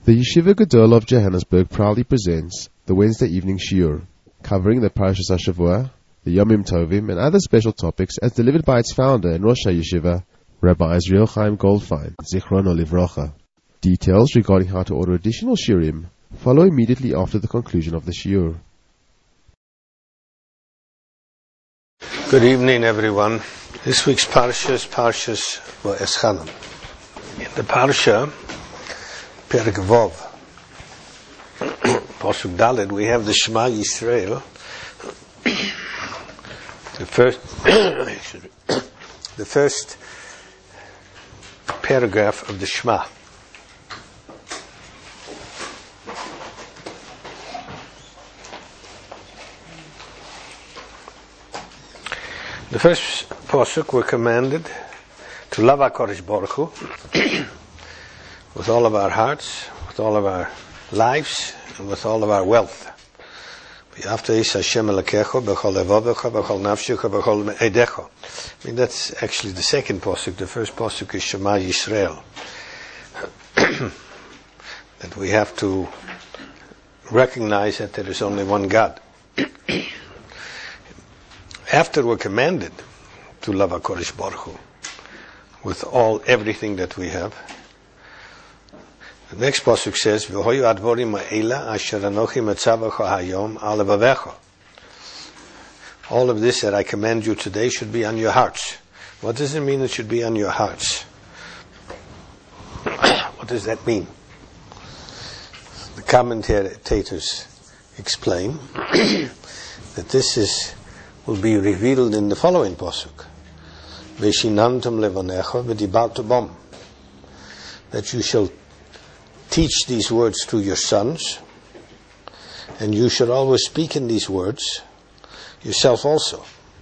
The Yeshiva Gedol of Johannesburg proudly presents the Wednesday evening shiur, covering the Parashas HaShavua, the Yomim Tovim, and other special topics as delivered by its founder and Rosh HaYeshiva, Rabbi Israel Chaim Goldfein, Zichrono Livrocha. Details regarding how to order additional shiurim follow immediately after the conclusion of the shiur. Good evening, everyone. This week's Parsha is Parshas Va'eschanan. In the Parsha, Perek Vov, Pasuk Dalet, we have the Shema Yisrael, the first paragraph of the Shema. The first pasuk, we're commanded to love HaKadosh Baruch Hu with all of our hearts, with all of our lives, and with all of our wealth. I mean, that's actually the second pasuk. The first pasuk is Shema Yisrael. That we have to recognize that there is only one God. After we're commanded to love HaKadosh Baruch Hu with everything that we have, the next pasuk says, "V'hoyu advorim ha'ela asher anochi metzavacha hayom al levavecha." All of this that I command you today should be on your hearts. What does it mean it should be on your hearts? What does that mean? The commentators explain that this will be revealed in the following pasuk: "Veshinantum levanecha v'dibartu bom," that you shall teach these words to your sons, and you should always speak in these words yourself also.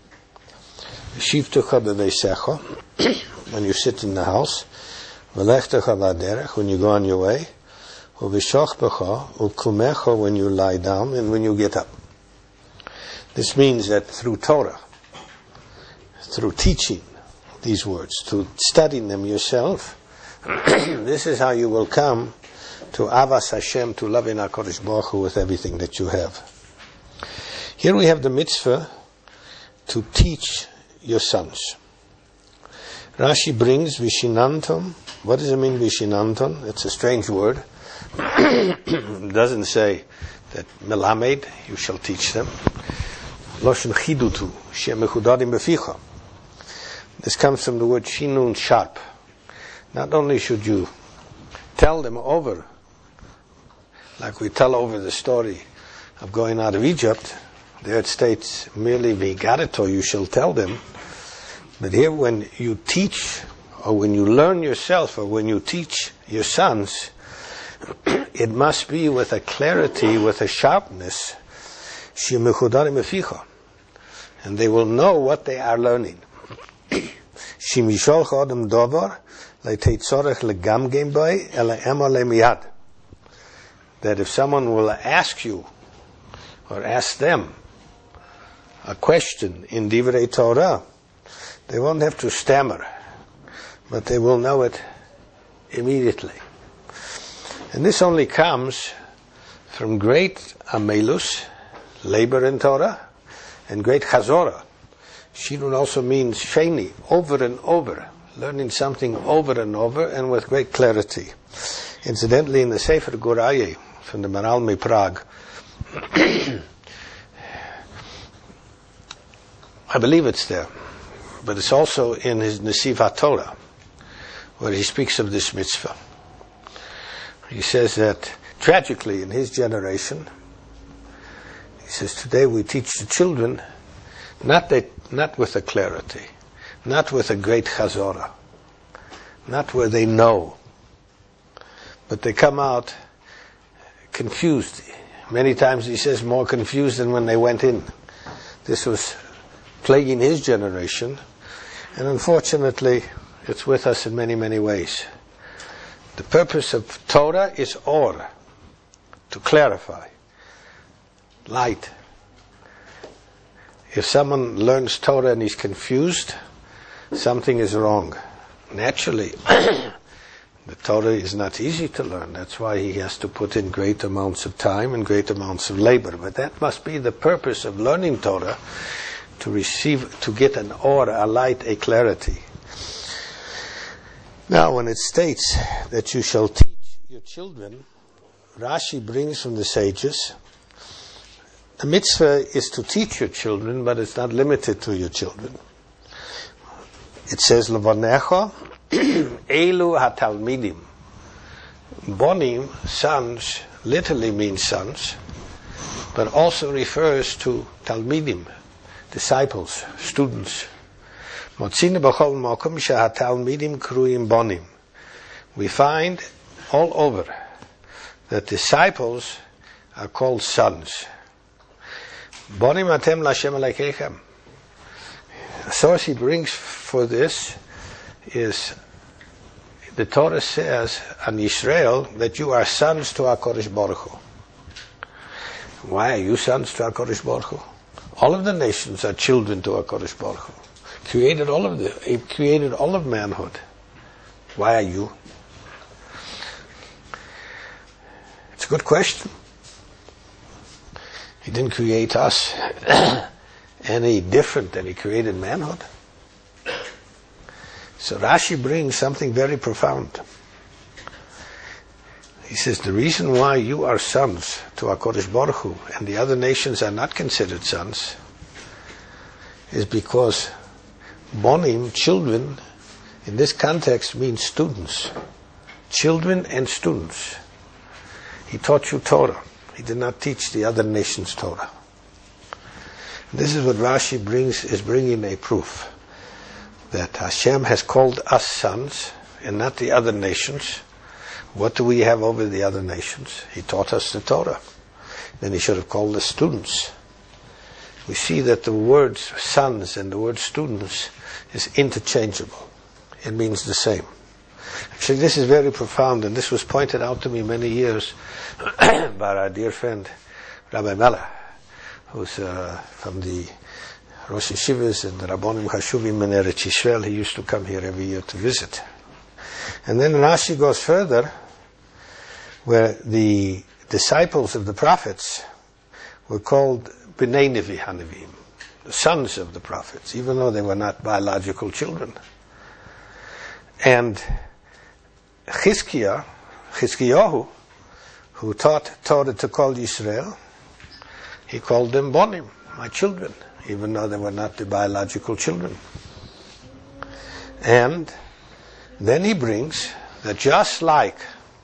V'shivtecha b'veisecha, when you sit in the house, v'lechtecha v'aderech, when you go on your way, u'v'shachbecha u'kumecha, when you lie down and when you get up. This means that through Torah, through teaching these words, through studying them yourself, this is how you will come to Avas Hashem, to loving HaKadosh Baruch Hu with everything that you have. Here we have the mitzvah to teach your sons. Rashi brings Vishinantam. What does it mean, Vishinantam? It's a strange word. It doesn't say that Melamed, you shall teach them. Loshen chidutu, shemechudadim beficha. This comes from the word shinun, sharp. Not only should you tell them over, like we tell over the story of going out of Egypt, there it states merely v'garato, you shall tell them. But here when you teach, or when you learn yourself, or when you teach your sons, it must be with a clarity, with a sharpness, shemechudadim beficha. And they will know what they are learning. Shemishol chodem dovar leiteitzorech legamgem bay ele ema lemiyad. That if someone will ask you or ask them a question in Divrei Torah, they won't have to stammer, but they will know it immediately. And this only comes from great amelus, labor in Torah, and great chazorah. Shinun also means sheni, over and over, learning something over and over and with great clarity. Incidentally, in the Sefer Guraye from the Maral Prague, I believe it's there, but it's also in his Nesiv HaTorah, where he speaks of this mitzvah. He says that tragically in his generation, he says, today we teach the children not with a clarity, not with a great chazorah, not where they know, but they come out confused. Many times he says more confused than when they went in. This was plaguing his generation, and unfortunately it's with us in many, many ways. The purpose of Torah is or, to clarify, light. If someone learns Torah and he's confused, something is wrong. Naturally, The Torah is not easy to learn. That's why he has to put in great amounts of time and great amounts of labor. But that must be the purpose of learning Torah, to get an or, a light, a clarity. Now, when it states that you shall teach your children, Rashi brings from the sages, the mitzvah is to teach your children, but it's not limited to your children. It says, Levanecha, Elu hatalmidim. Bonim, sons, literally means sons, but also refers to talmidim, disciples, students. Motzina b'chol mokum shehatalmidim kruim bonim. We find all over that disciples are called sons. Bonim atem l'Hashem Elokeichem. The source he brings for this is the Torah says on Israel that you are sons to HaKadosh Baruch Hu. Why are you sons to HaKadosh Baruch Hu? All of the nations are children to HaKadosh Baruch Hu. He created all of manhood. Why are you? It's a good question. He didn't create us any different than he created manhood. So Rashi brings something very profound. He says the reason why you are sons to HaKadosh Baruch Hu and the other nations are not considered sons is because bonim, children, in this context means students. Children and students. He taught you Torah. He did not teach the other nations Torah. This is what Rashi is bringing a proof that Hashem has called us sons and not the other nations. What do we have over the other nations? He taught us the Torah. Then he should have called us students. We see that the words sons and the word students is interchangeable. It means the same. Actually, this is very profound, and this was pointed out to me many years by our dear friend Rabbi Mela, who's from the Rosh Yeshivas and the Rabbonim Chashuvim in Eretz Yisrael. He used to come here every year to visit. And then Rashi goes further, where the disciples of the prophets were called B'nai Nevi Hanevim, the sons of the prophets, even though they were not biological children. And Chizkiyahu, who taught Torah to call Yisrael, he called them Bonim, my children, even though they were not the biological children. And then he brings that just like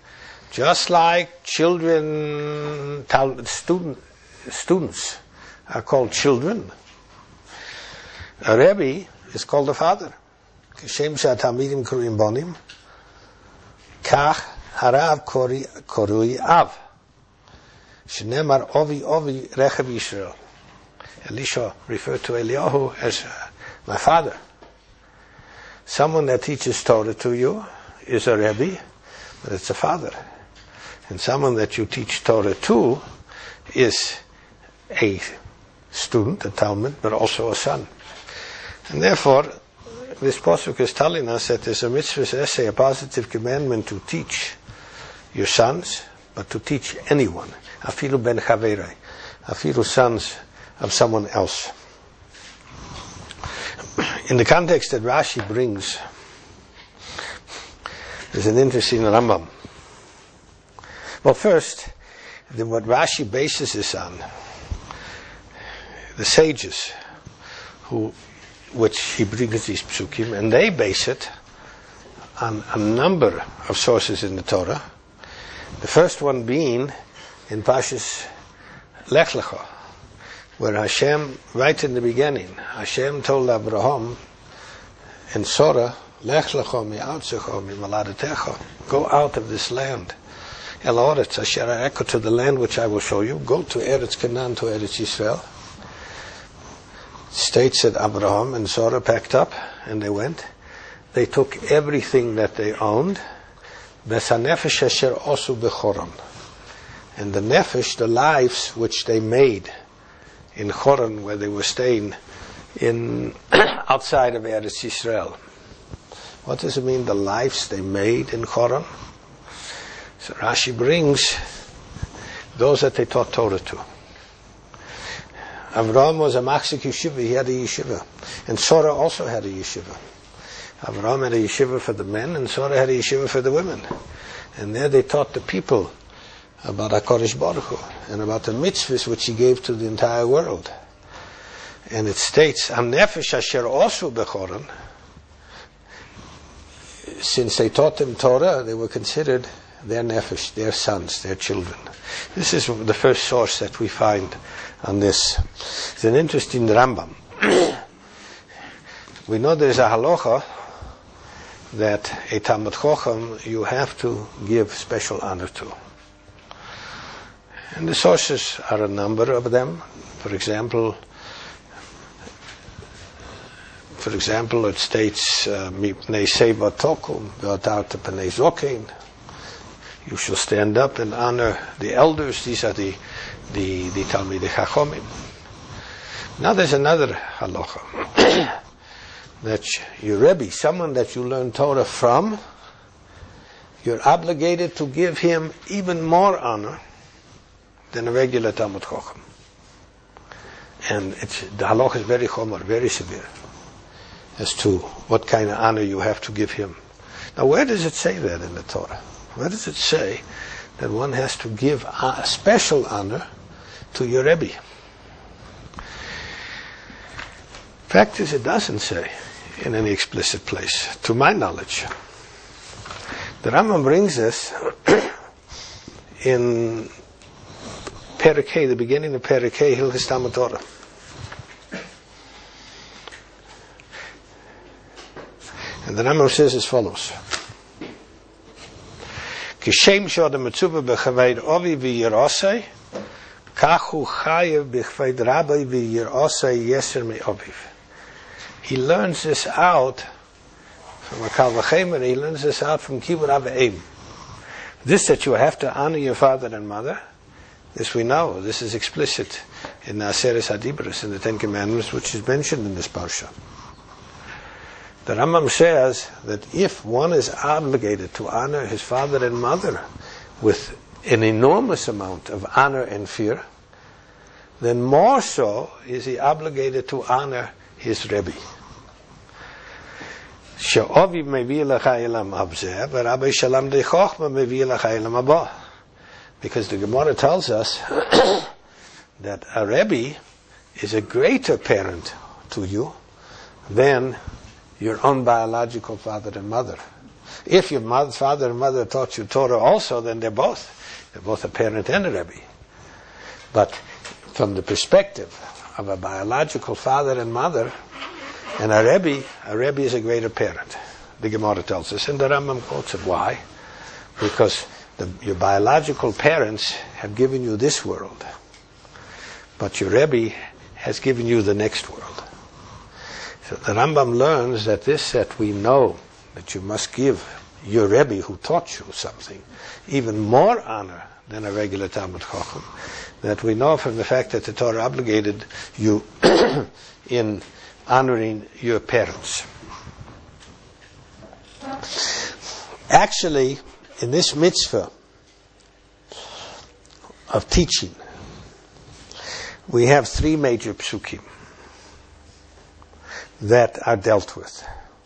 children, students are called children, a Rebbe is called a father. Kishem she'atamidim kruim bonim, kach harav korui av. Shnemar ovi rechav Yisrael. Elisha referred to Eliyahu as my father. Someone that teaches Torah to you is a Rebbe, but it's a father. And someone that you teach Torah to is a student, a Talmud, but also a son. And therefore, this pasuk is telling us that there's a mitzvah essay, a positive commandment to teach your sons, but to teach anyone, afilu ben chaverei, afilu sons of someone else. In the context that Rashi brings, there's an interesting Rambam. Well, first, what Rashi bases this on, the sages, which he brings these psukim, and they base it on a number of sources in the Torah. The first one being in Parshas Lech Lecha, where Hashem, right in the beginning, Hashem told Abraham and Sarah, Lech Lecha mi'artzecha mi'moladetecha, go out of this land. El Oretz asher areka, to the land which I will show you. Go to Eretz Canaan, to Eretz Yisrael. States that Abraham and Sarah packed up and they went. They took everything that they owned. Besanefesh asher osu bechoron, and the nefesh, the lives which they made in Choron, where they were staying in outside of Eretz Yisrael. What does it mean, the lives they made in Choron? So Rashi brings those that they taught Torah to. Avraham was a Machzik Yeshiva, he had a yeshiva. And Sarah also had a yeshiva. Avraham had a yeshiva for the men, and Sarah had a yeshiva for the women. And there they taught the people about HaKadosh Baruch Hu, and about the mitzvahs which he gave to the entire world. And it states, Am nefesh asher osu bechoron. Since they taught them Torah, they were considered their nefesh, their sons, their children. This is the first source that we find on this. It's an interesting Rambam. We know there is a halacha that a Talmud Chacham you have to give special honor to. And the sources are a number of them. For example, it states, "Mipnei seva tokum v'atarta pnei zokein." You shall stand up and honor the elders. These are the Talmidei Chachomim. Now there's another halacha that your Rebbe, someone that you learn Torah from, you're obligated to give him even more honor than a regular Talmud Chacham. And the halacha is very chomer, very severe, as to what kind of honor you have to give him. Now, where does it say that in the Torah? Where does it say that one has to give a special honor to your Rebbe? Fact is, it doesn't say in any explicit place, to my knowledge. The Rambam brings us in Perek, the beginning of Perek, Hilchos Talmud Torah. And the Rambam says as follows: Kishem shodem mitzuva b'chaved ovi v'yirosei, kachu chayev b'chaved rabbi v'yirosei yeser me'oviv. He learns this out from a Kal Vachemer. He learns this out from Kibud Avim. This that you have to honor your father and mother, this we know. This is explicit in Aseres HaDibros, in the Ten Commandments, which is mentioned in this parsha. The Rambam says that if one is obligated to honor his father and mother with an enormous amount of honor and fear, then more so is he obligated to honor his Rebbe. Because the Gemara tells us that a Rebbe is a greater parent to you than your own biological father and mother. If your father and mother taught you Torah also, then they're both a parent and a Rebbe. But from the perspective of a biological father and mother and a Rebbe is a greater parent. The Gemara tells us, and the Rambam quotes it. Why? Because your biological parents have given you this world, but your Rebbe has given you the next world. So the Rambam learns that we know that you must give your Rebbe who taught you something even more honor than a regular Talmud Chacham. That we know from the fact that the Torah obligated you in honoring your parents. Actually, in this mitzvah of teaching, we have three major psukim that are dealt with.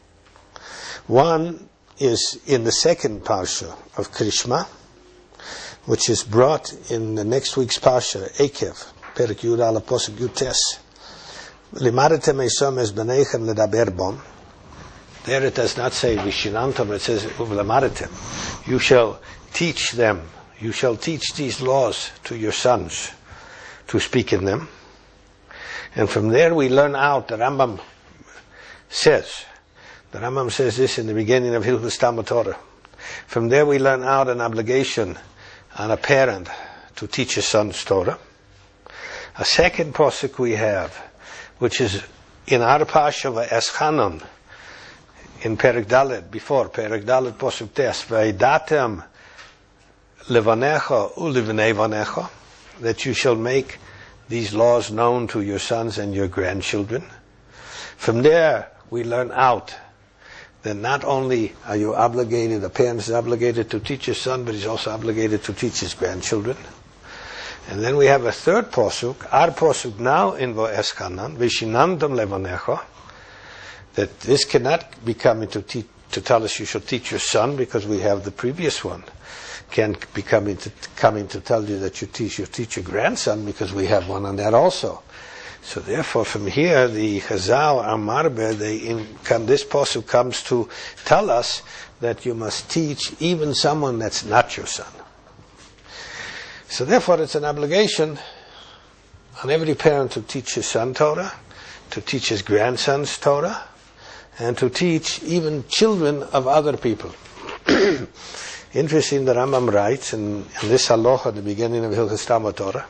One is in the second parsha of Krishma, which is brought in the next week's parsha, Ekev, Perek Yud Aleph Posuk Yud Tes. Limadetem esom es b'neichem ledaber bom. There it does not say vishinantom, it says limadetem. You shall teach them, you shall teach these laws to your sons to speak in them. And from there we learn out, the Rambam says this in the beginning of Hilchos Talmud Torah. From there we learn out an obligation on a parent to teach his sons Torah. A second posuk we have, which is in our parsha of Eschanon, in Perek Dalet, before Perek Dalet posuk Tes, V'eidatem levanecha ulivnei vanecha, that you shall make these laws known to your sons and your grandchildren. From there we learn out then not only are you obligated, a parent is obligated to teach his son, but he's also obligated to teach his grandchildren. And then we have a third posuk, our posuk now in Vo'eschanan, Vishinantam levanecho, that this cannot be coming to tell us you should teach your son, because we have the previous one. Can't be coming to tell you that you teach your grandson, because we have one on that also. So therefore, from here, the Chazal Amarbe, this posuk comes to tell us that you must teach even someone that's not your son. So therefore, it's an obligation on every parent to teach his son Torah, to teach his grandsons Torah, and to teach even children of other people. Interesting, the Rambam writes in this halacha at the beginning of Hilchos Talmud Torah,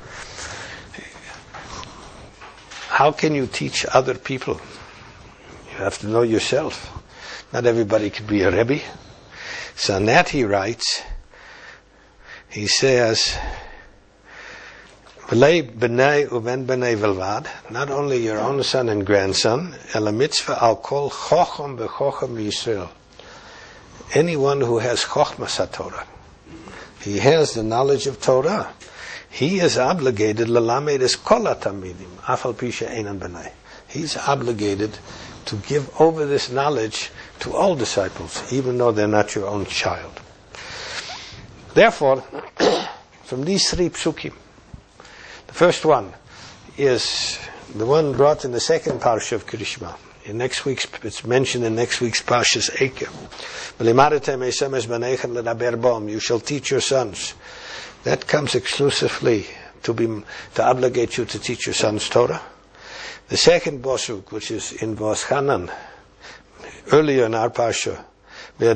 how can you teach other people? You have to know yourself. Not everybody could be a Rebbe. So on that he writes, he says, not only your own son and grandson, anyone who has chokhmas Torah, he has the knowledge of Torah, he is obligated he's obligated to give over this knowledge to all disciples, even though they're not your own child. Therefore, from these three psukim, the first one is the one brought in the second parsha of Krishma. It's mentioned in next week's Parshas Eikev. You shall teach your sons. That comes exclusively to obligate you to teach your sons Torah. The second posuk, which is in Vo'eschanan, earlier in our parsha, you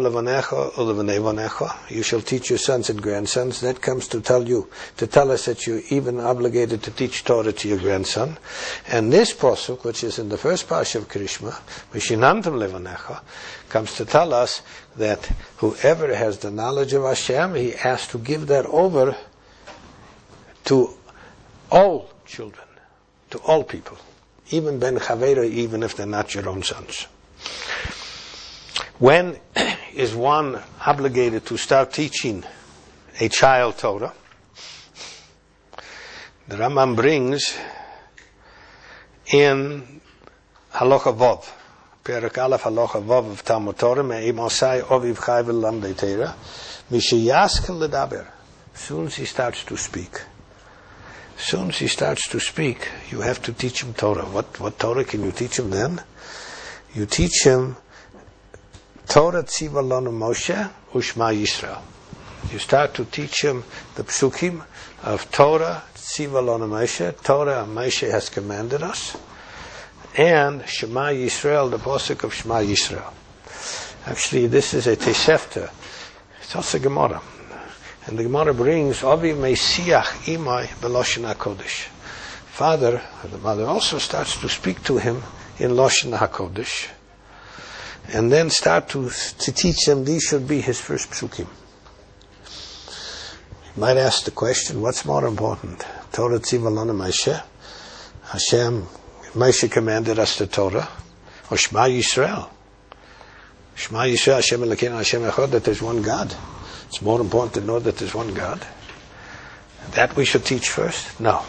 shall teach your sons and grandsons. That comes to tell us that you're even obligated to teach Torah to your grandson. And this posuk, which is in the first parsha of Krishma, Vishinantam levanecha, comes to tell us that whoever has the knowledge of Hashem, he has to give that over to all children, to all people, even ben chavera, even if they're not your own sons. When is one obligated to start teaching a child Torah? The Rambam brings in Halacha Vav, Perek Aleph Halacha Vav of Talmud Torah, Me'im Osai Oviv Chai V'Lamdei Torah, Mishayaskel Ledaber. As soon as he starts to speak, you have to teach him Torah. What Torah can you teach him then? You teach him Torah Tziva Lanu Moshe Ushma Yisrael. You start to teach him the psukim of Torah Tziva Lanu Moshe. Torah Moshe has commanded us, and Shema Yisrael, the posuk of Shema Yisrael. Actually, this is a Tosefta. It's also Gemara, and the Gemara brings Avi Meisiach Imai B'Loshen HaKodesh. Father, the mother also starts to speak to him in Loshen HaKodesh, and then start to teach them. These should be his first psukim. You might ask the question, what's more important? Torah Tziva Lanu Moshe, Hashem, Moshe commanded us the Torah, or Shema Yisrael? Shema Yisrael, Hashem Elokeinu, Hashem Echad, that there's one God. It's more important to know that there's one God. That we should teach first? No.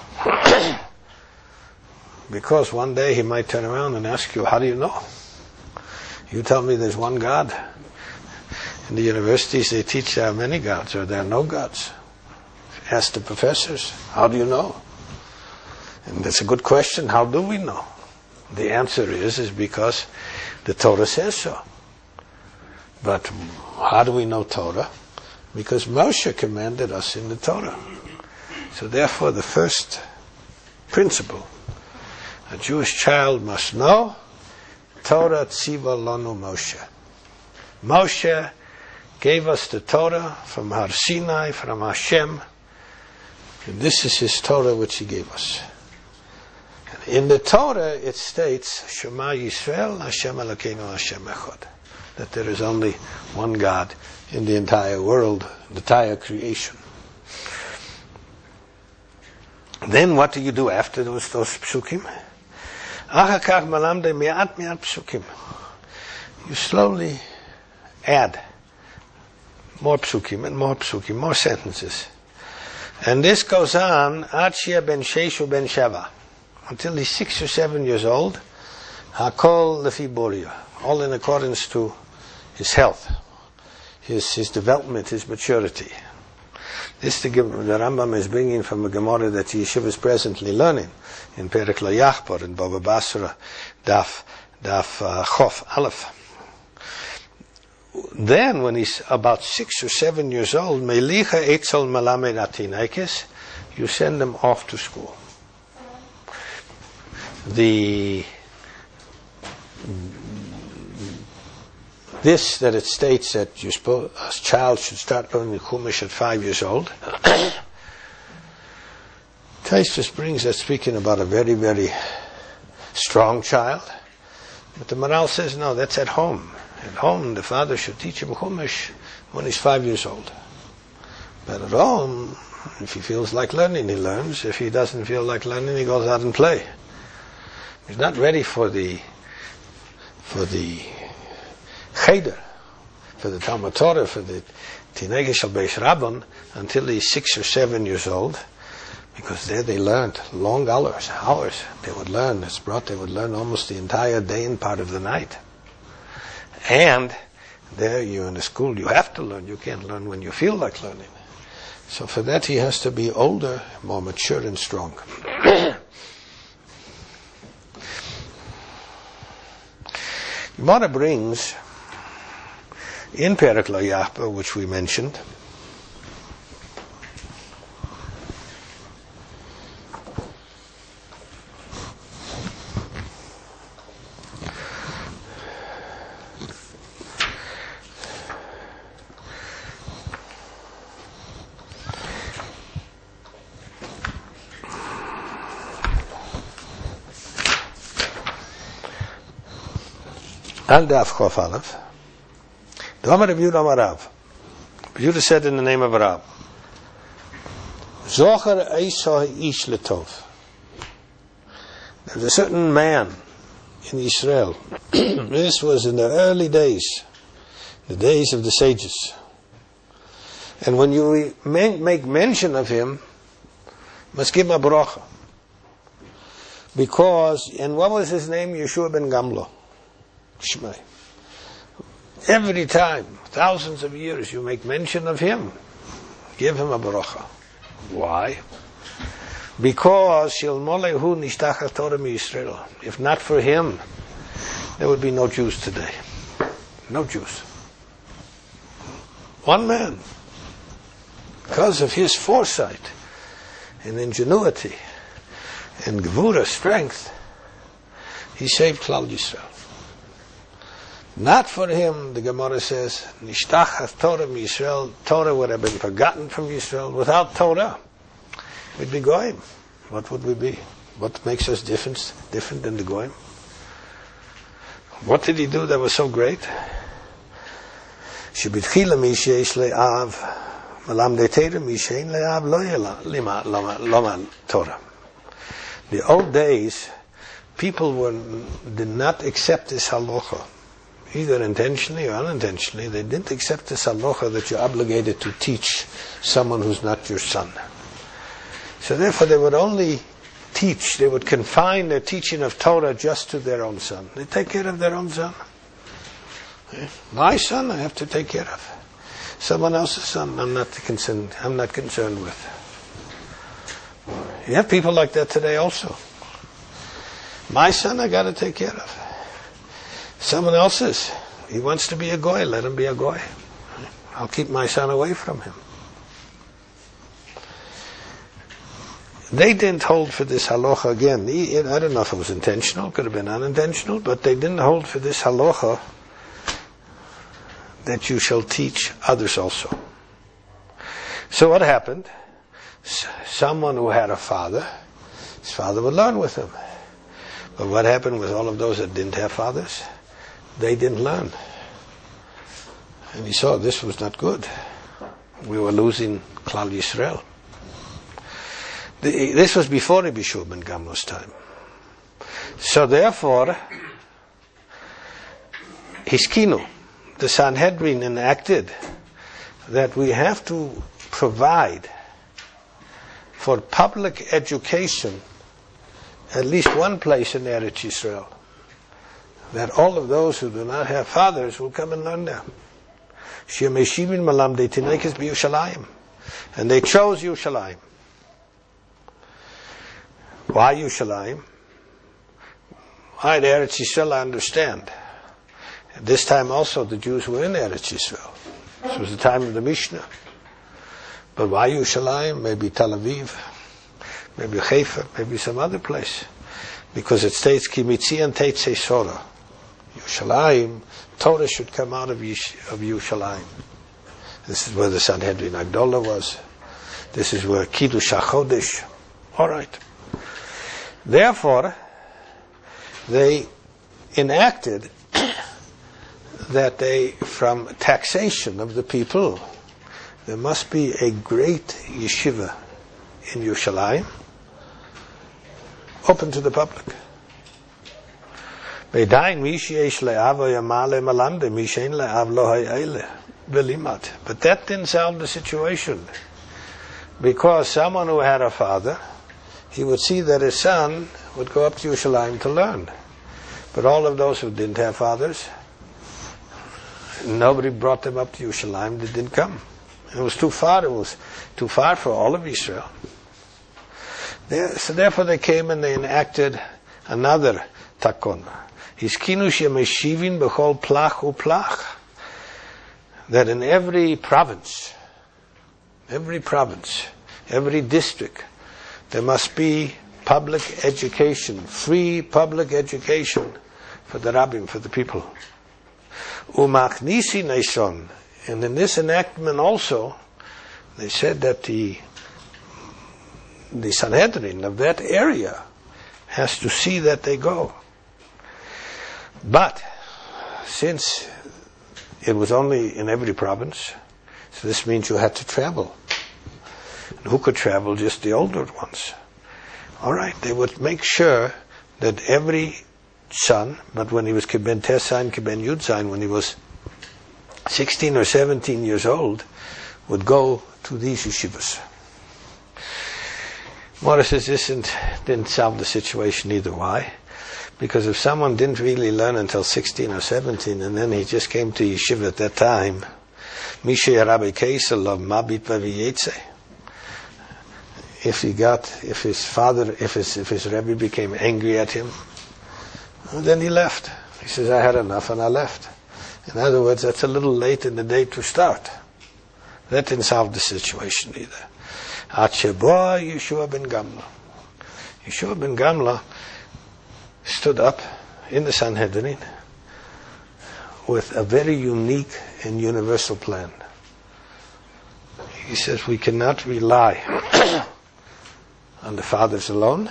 Because one day he might turn around and ask you, how do you know? You tell me there's one God. In the universities they teach there are many gods, or there are no gods. Ask the professors, how do you know? And that's a good question. How do we know? The answer is because the Torah says so. But how do we know Torah? Because Moshe commanded us in the Torah. So therefore the first principle a Jewish child must know, Torah Tziva Lanu Moshe. Moshe gave us the Torah from Har Sinai, from Hashem, and this is his Torah which he gave us. In the Torah it states, Shema Yisrael, Hashem Elokeinu, Hashem Echad, that there is only one God in the entire world, the entire creation. Then what do you do after those psukim? you slowly add more psukim, more sentences. And this goes on, Ad Shia ben Sheshu ben Sheva, until he's 6 or 7 years old, Hakol Lefi Boria, all in accordance to his health, his development, his maturity. This the Rambam is bringing from a Gemara that the Yeshiva is presently learning in Perek Lo Yachbar in Baba Basra, Daf Chof Aleph. Then, when he's about 6 or 7 years old, Melicha Eitzel Melamed Atinekes, you send them off to school. This that it states that a child should start learning Chumash at 5 years old. Taisvis brings that speaking about a very, very strong child. But the Maral says, no, that's at home. At home, the father should teach him Chumash when he's 5 years old. But at home, if he feels like learning, he learns. If he doesn't feel like learning, he goes out and play. He's not ready for the Cheder, for the Talmud Torah, for the Tinegei Shel Beis Rabban, until he's 6 or 7 years old, because there they learned long hours. They would learn. They would learn almost the entire day and part of the night. And there you're in the school, you have to learn. You can't learn when you feel like learning. So for that he has to be older, more mature and strong. Gemara brings in Perek Lo Yachbar, which we mentioned, Al Daf Chof Aleph. The Amar Rav Yehuda Amar Rav. Rav Yehuda said in the name of Rav, Zocher Eisa Ish Letov. There's a certain man in Israel. This was in the early days, the days of the sages. And when you make mention of him, must give him a bracha. Because, and what was his name? Yeshua ben Gamlo. Shmai. Every time, thousands of years, you make mention of him, give him a bracha. Why? Because Shilmolehu nishtachas Torah miYisrael. If not for him, there would be no Jews today. No Jews. One man, because of his foresight and ingenuity and gevura, strength, he saved Klal Yisrael. Not for him, the Gemara says, nishtachas Torah miYisrael, Torah would have been forgotten from Yisrael. Without Torah, we'd be goyim. What would we be? What makes us different than the goyim? What did he do that was so great? Shebitchila mi sheyesh le'av, melamdei Torah mi she'ein le'av lo loma Torah. The old days, people did not accept this halacha. Either intentionally or unintentionally, they didn't accept this halacha that you're obligated to teach someone who's not your son. So therefore they would only teach, they would confine their teaching of Torah just to their own son. They take care of their own son. My son I have to take care of. Someone else's son I'm not concerned with. You have people like that today also. My son I got to take care of. Someone else's. He wants to be a goy, let him be a goy. I'll keep my son away from him. They didn't hold for this halacha again. I don't know if it was intentional, could have been unintentional, but they didn't hold for this halacha that you shall teach others also. So what happened? Someone who had a father, his father would learn with him. But what happened with all of those that didn't have fathers? They didn't learn. And he saw this was not good. We were losing Klal Yisrael. This was before Rabbi Yeshua ben Gamlo's time. So therefore, Hiskinu, the Sanhedrin enacted that we have to provide for public education at least one place in Eretz Yisrael, that all of those who do not have fathers will come and learn there. And they chose Yerushalayim. Why Yerushalayim? Why the Eretz Yisrael, I understand. At this time also the Jews were in Eretz Yisrael. This was the time of the Mishnah. But why Yerushalayim? Maybe Tel Aviv, maybe Haifa, maybe some other place. Because it states, Ki mitzian teitzei Sora. Yerushalayim, Torah should come out of Yerushalayim. This is where the Sanhedrin Agdola was. This is where Kiddush HaChodesh. All right. Therefore, they enacted that from taxation of the people, there must be a great yeshiva in Yerushalayim, open to the public. But that didn't solve the situation, because someone who had a father, he would see that his son would go up to Yerushalayim to learn. But all of those who didn't have fathers, nobody brought them up to Yerushalayim. They didn't come. It was too far. It was too far for all of Israel. So therefore they came and they enacted another takon. Hiskinu shemeshivin b'chol plach uplach. That in every province, every district, there must be public education, free public education for the rabbim, for the people. Umachnisi naison. And in this enactment also, they said that the Sanhedrin of that area has to see that they go. But since it was only in every province, so this means you had to travel. And who could travel? Just the older ones. All right, they would make sure that every son, but when he was Kiben Tesain, Kiben Yudzain, when he was 16 or 17 years old, would go to these yeshivas. Morris says this didn't solve the situation either. Why? Because if someone didn't really learn until 16 or 17, and then he just came to yeshiva at that time, if his Rebbe became angry at him, then he left. He says, I had enough and I left. In other words, that's a little late in the day to start. That didn't solve the situation either. Yeshua ben Gamla. Yeshua ben Gamla stood up in the Sanhedrin with a very unique and universal plan. He says, we cannot rely on the fathers alone.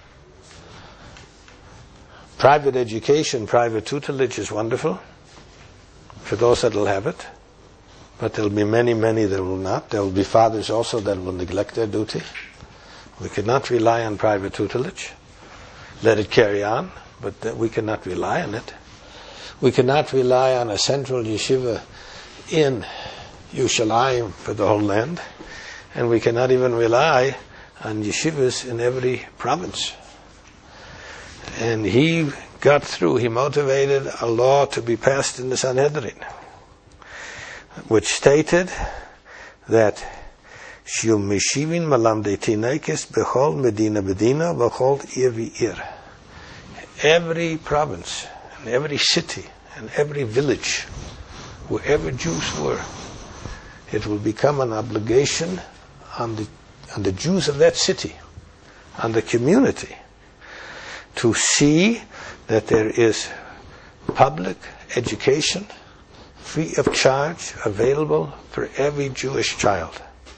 Private education, private tutelage is wonderful for those that will have it, but there will be many that will not. There will be fathers also that will neglect their duty. We cannot rely on private tutelage. Let it carry on, but we cannot rely on it. We cannot rely on a central yeshiva in Yerushalayim for the whole land, and we cannot even rely on yeshivas in every province. And he got through, he motivated a law to be passed in the Sanhedrin, which stated that Shium Meshivin Malamdei Tinekes Bechol Medina Medina Bechol Ir V'ir. Every province, and every city, and every village, wherever Jews were, it will become an obligation on the Jews of that city, on the community, to see that there is public education free of charge available for every Jewish child.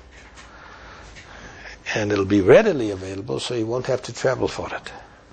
And it'll be readily available, so you won't have to travel for it.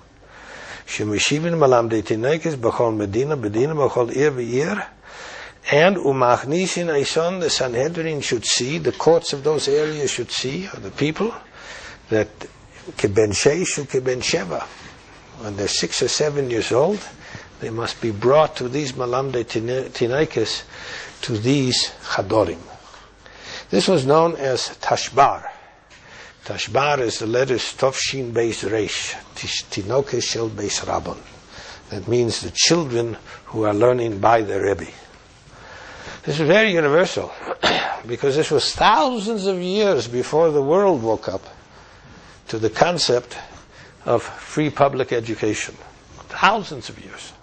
And umachnisin aison, the Sanhedrin should see, the courts of those areas should see, or the people, that keben sheish u keben sheva, when they're 6 or 7 years old, They must be brought to these Malamdei Tinaikis, to these Chadorim. This was known as Tashbar. Tashbar is the letters Tov Shin Beis Reish, Tinokes Shel Beis Rabban. That means the children who are learning by the Rebbe. This is very universal, because this was thousands of years before the world woke up to the concept of free public education. Thousands of years.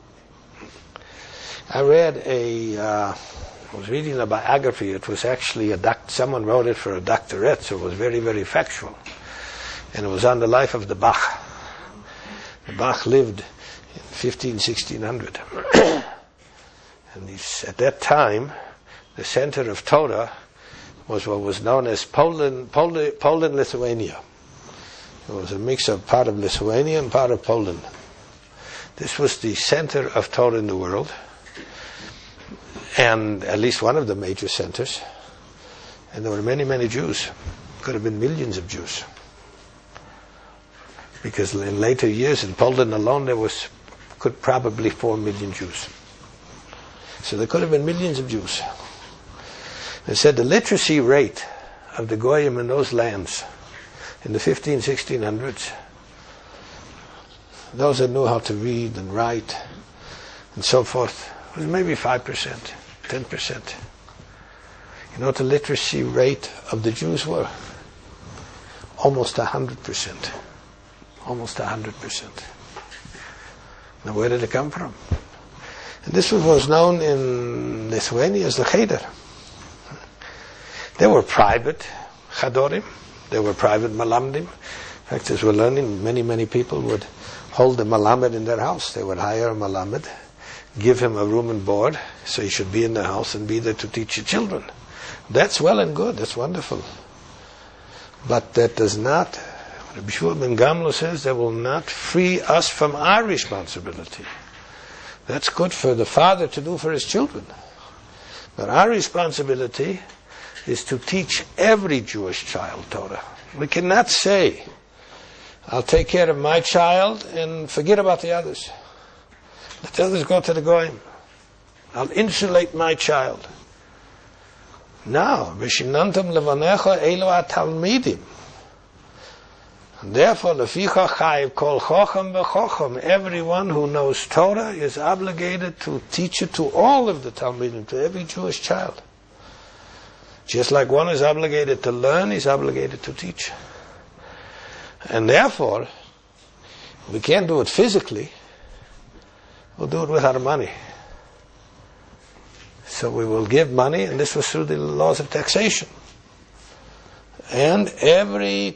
I was reading a biography. It was actually someone wrote it for a doctorate, so it was very, very factual. And it was on the life of the Bach. The Bach lived in 1600. And at that time, the center of Torah was what was known as Poland, Lithuania. It was a mix of part of Lithuania and part of Poland. This was the center of Torah in the world, and at least one of the major centers. And there were many, many Jews. Could have been millions of Jews. Because in later years in Poland alone could probably 4 million Jews. So there could have been millions of Jews. They said the literacy rate of the Goyim in those lands in the 1600s, those that knew how to read and write and so forth, was maybe 5%, 10%. You know what the literacy rate of the Jews were? Almost 100%. Almost 100%. Now where did it come from? And this was known in Lithuania as the Cheder. There were private Chadorim, there were private Malamdim. In fact, as we're learning, many, many people would hold a Malamed in their house. They would hire a Malamed, give him a room and board, so he should be in the house and be there to teach the children. That's well and good, that's wonderful. But that does not, Rabbi Shua ben Gamlo says, that will not free us from our responsibility. That's good for the father to do for his children. But our responsibility is to teach every Jewish child Torah. We cannot say, I'll take care of my child and forget about the others. Let the others go to the Goyim. I'll insulate my child. Now, Vishinantam levanecha elu atalmidim. And therefore, leficha chayiv kol chocham v'chocham. Everyone who knows Torah is obligated to teach it to all of the Talmidim, to every Jewish child. Just like one is obligated to learn, he's obligated to teach. And therefore, we can't do it physically. We'll do it with our money. So we will give money, and this was through the laws of taxation. And every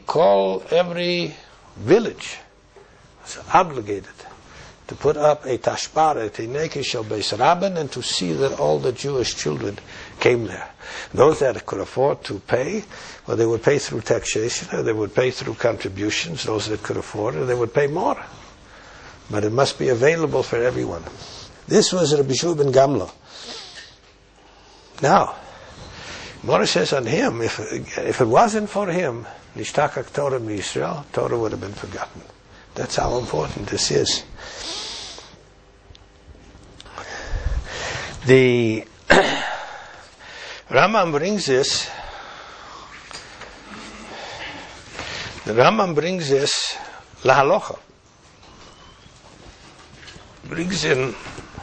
village was obligated to put up a tashbar, a tineke shel beis rabban, and to see that all the Jewish children came there. Those that could afford to pay, well, they would pay through taxation, or they would pay through contributions. Those that could afford it, they would pay more. But it must be available for everyone. This was Rabbi Shua ben Gamlo. Now, Mora says on him, if it wasn't for him, Nishtakak Torah Yisrael, Torah would have been forgotten. That's how important this is. The Rambam brings this. The Rambam brings this lahalocha. Brings in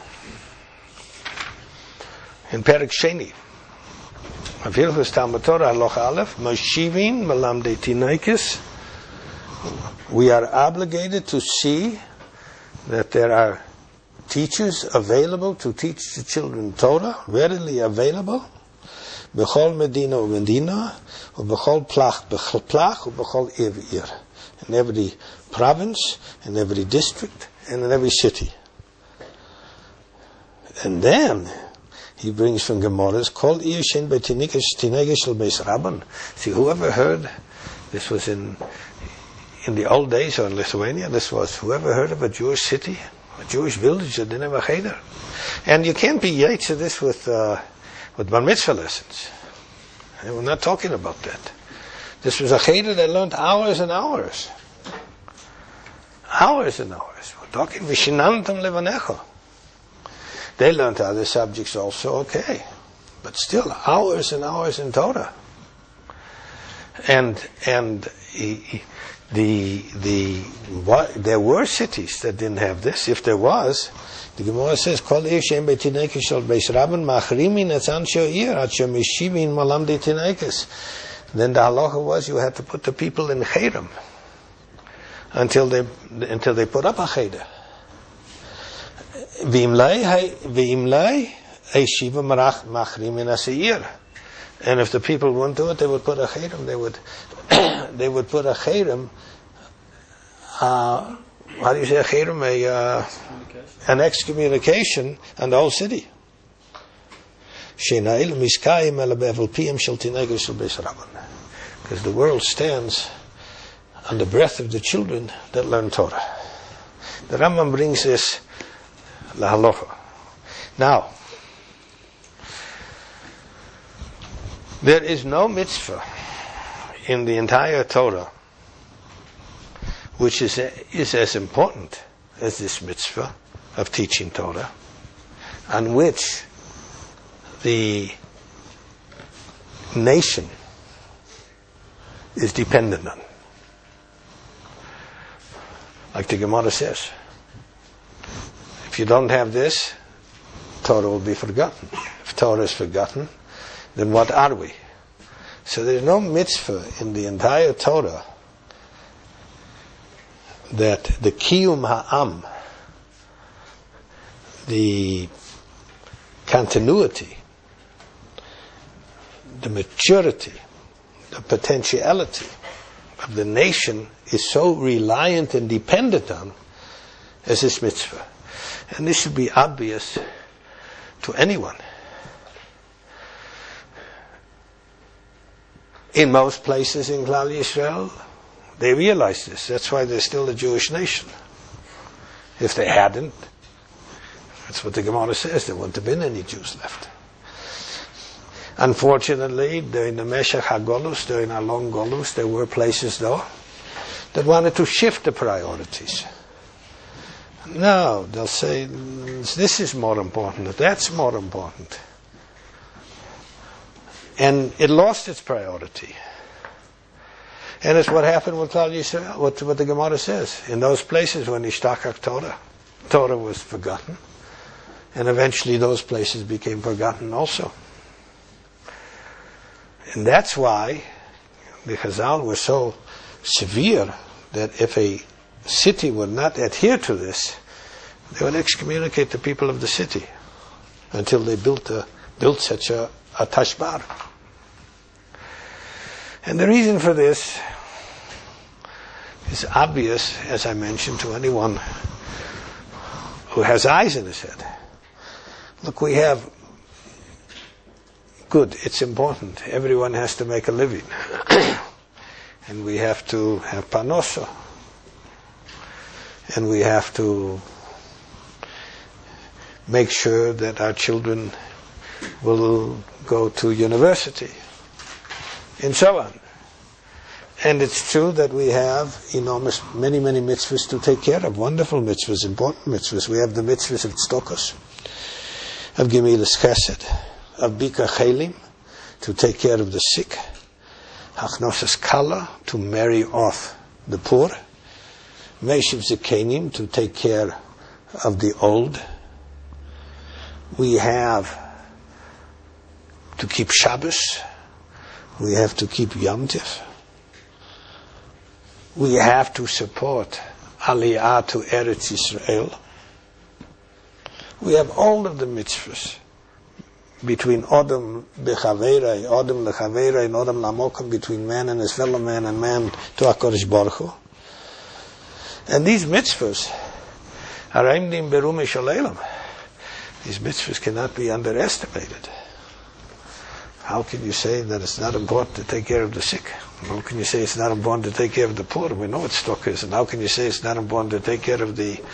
Perek Sheni. Avilchus Talmud Torah halacha aleph. Moshivin malamdei tinaikis. We are obligated to see that there are teachers available to teach the children Torah, readily available. Bechol medina u'medina, u'bechol plach u'bechol ir. In every province, in every district, and in every city. And then he brings from Gemaras, Kol ir shen betinikesh shel beis rabban. See, whoever heard, this was in the old days, or in Lithuania, whoever heard of a Jewish city, a Jewish village that didn't have a cheder. And you can't be yaitz of this with bar mitzvah lessons. And we're not talking about that. This was a cheder that learned hours and hours. Hours and hours. We're talking Vishinantam levanecha. They learned other subjects also, okay. But still, hours and hours in Torah. And there were cities that didn't have this. If there was, the Gemara says, "Kol shem beitinekes shel beis rabban machrimin et ansho ir at shem yeshivin malam deitinekes." Then the halacha was you had to put the people in cherem until they put up a cheder. V'imlai yeshiva machrimin asir. And if the people wouldn't do it, they would put a cherem. They would put a cherem. How do you say a cherem? An excommunication on the whole city. Because the world stands on the breath of the children that learn Torah. The Rambam brings this lahalocha. Now, there is no mitzvah in the entire Torah which is as important as this mitzvah of teaching Torah, on which the nation is dependent on. Like the Gemara says, if you don't have this, Torah will be forgotten. If Torah is forgotten, then what are we? So there's no mitzvah in the entire Torah that the kiyum ha'am, the continuity, the maturity, the potentiality of the nation is so reliant and dependent on as this mitzvah. And this should be obvious to anyone. In most places in Klal Yisrael, they realize this. That's why they're still a Jewish nation. If they hadn't, that's what the Gemara says, there wouldn't have been any Jews left. Unfortunately, during the Meshech HaGolus, during our long Golus, there were places, though, that wanted to shift the priorities. No, they'll say, this is more important, that's more important. And it lost its priority. And it's what happened with Klal Yisrael, what the Gemara says. In those places when Ishtakak Torah was forgotten. And eventually those places became forgotten also. And that's why the Chazal were so severe that if a city would not adhere to this, they would excommunicate the people of the city until they built such a tashbar. And the reason for this is obvious, as I mentioned, to anyone who has eyes in his head. Look, we have good, it's important. Everyone has to make a living. And we have to have panosa. And we have to make sure that our children will go to university. And so on. And it's true that we have many mitzvahs to take care of. Wonderful mitzvahs, important mitzvahs. We have the mitzvahs of tzedakos, of Gemilas Chesed, of Bikar Chelim, to take care of the sick, Hachnosas Kala, to marry off the poor, Meishiv Zekenim, to take care of the old. We have to keep Shabbos. We have to keep Yom Tif. We have to support Aliyah to Eretz Yisrael. We have all of the mitzvahs between Odom Bechaverai, Odom Lechaverai, and Odom Lamokum, between man and his fellow man and man to HaKadosh Baruch Hu. And these mitzvahs are Aimdim Berumi Shalelam. These mitzvahs cannot be underestimated. How can you say that it's not important to take care of the sick? How can you say it's not important to take care of the poor? We know what stock is. And how can you say it's not important to take care of the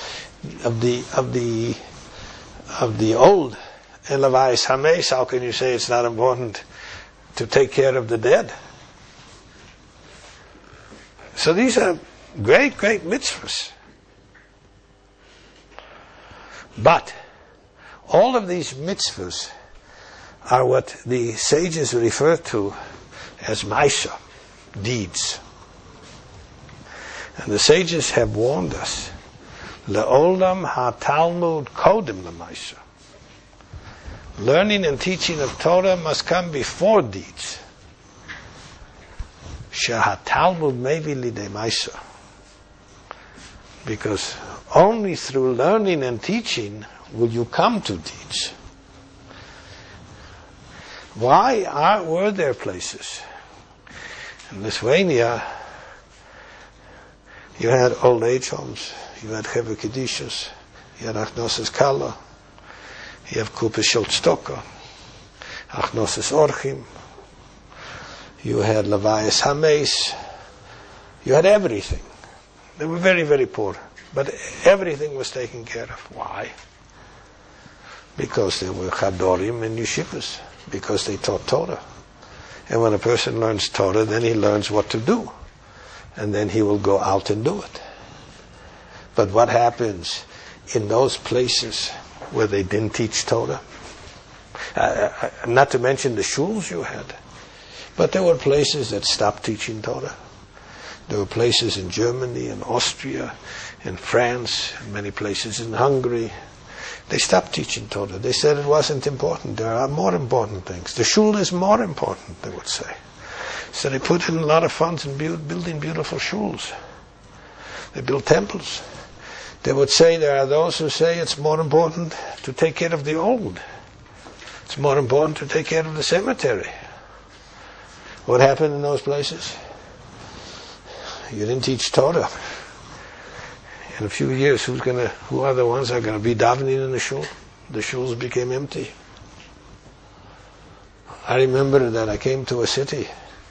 old? And Levi's Hames, how can you say it's not important to take care of the dead? So these are great, great mitzvahs. But All of these mitzvahs are what the sages refer to as Maisa, deeds. And the sages have warned us, Le'olam ha-Talmud kodem l'Maisa. Learning and teaching of Torah must come before deeds. Sheha-Talmud mevi lidei Maisa. Because only through learning and teaching will you come to deeds. Why were there places? In Lithuania, you had old age homes, you had Chevra Kedishos, you had Achnosis Kala, you have Kupa Shiltstoka, Achnosis Orchim, you had Levias Hames, you had everything. They were very, very poor, but everything was taken care of. Why? Because they were Chadorim and Yeshivas, because they taught Torah. And when a person learns Torah, then he learns what to do. And then he will go out and do it. But what happens in those places where they didn't teach Torah? Not to mention the shuls you had. But there were places that stopped teaching Torah. There were places in Germany, in Austria, in France, and many places in Hungary. They stopped teaching Torah. They said it wasn't important. There are more important things. The shul is more important, they would say. So they put in a lot of funds in building beautiful shuls. They built temples. They would say there are those who say it's more important to take care of the old. It's more important to take care of the cemetery. What happened in those places? You didn't teach Torah. In a few years, who are the ones that are going to be davening in the shul? The shuls became empty. I remember that I came to a city.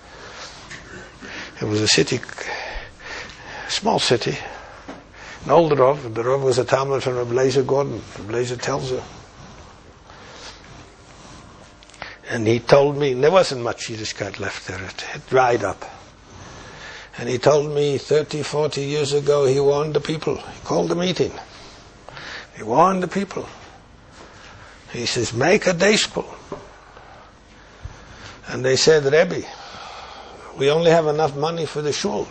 It was a city, small city, an old Rav. The Rav was a Talmud from Reb Eliezer Gordon, Reb Eliezer Telzer. And he told me, there wasn't much Yiddishkeit left there, it dried up. And he told me 30, 40 years ago, he warned the people. He called a meeting. He warned the people. He says, make a day school. And they said, Rebbe, we only have enough money for the shul.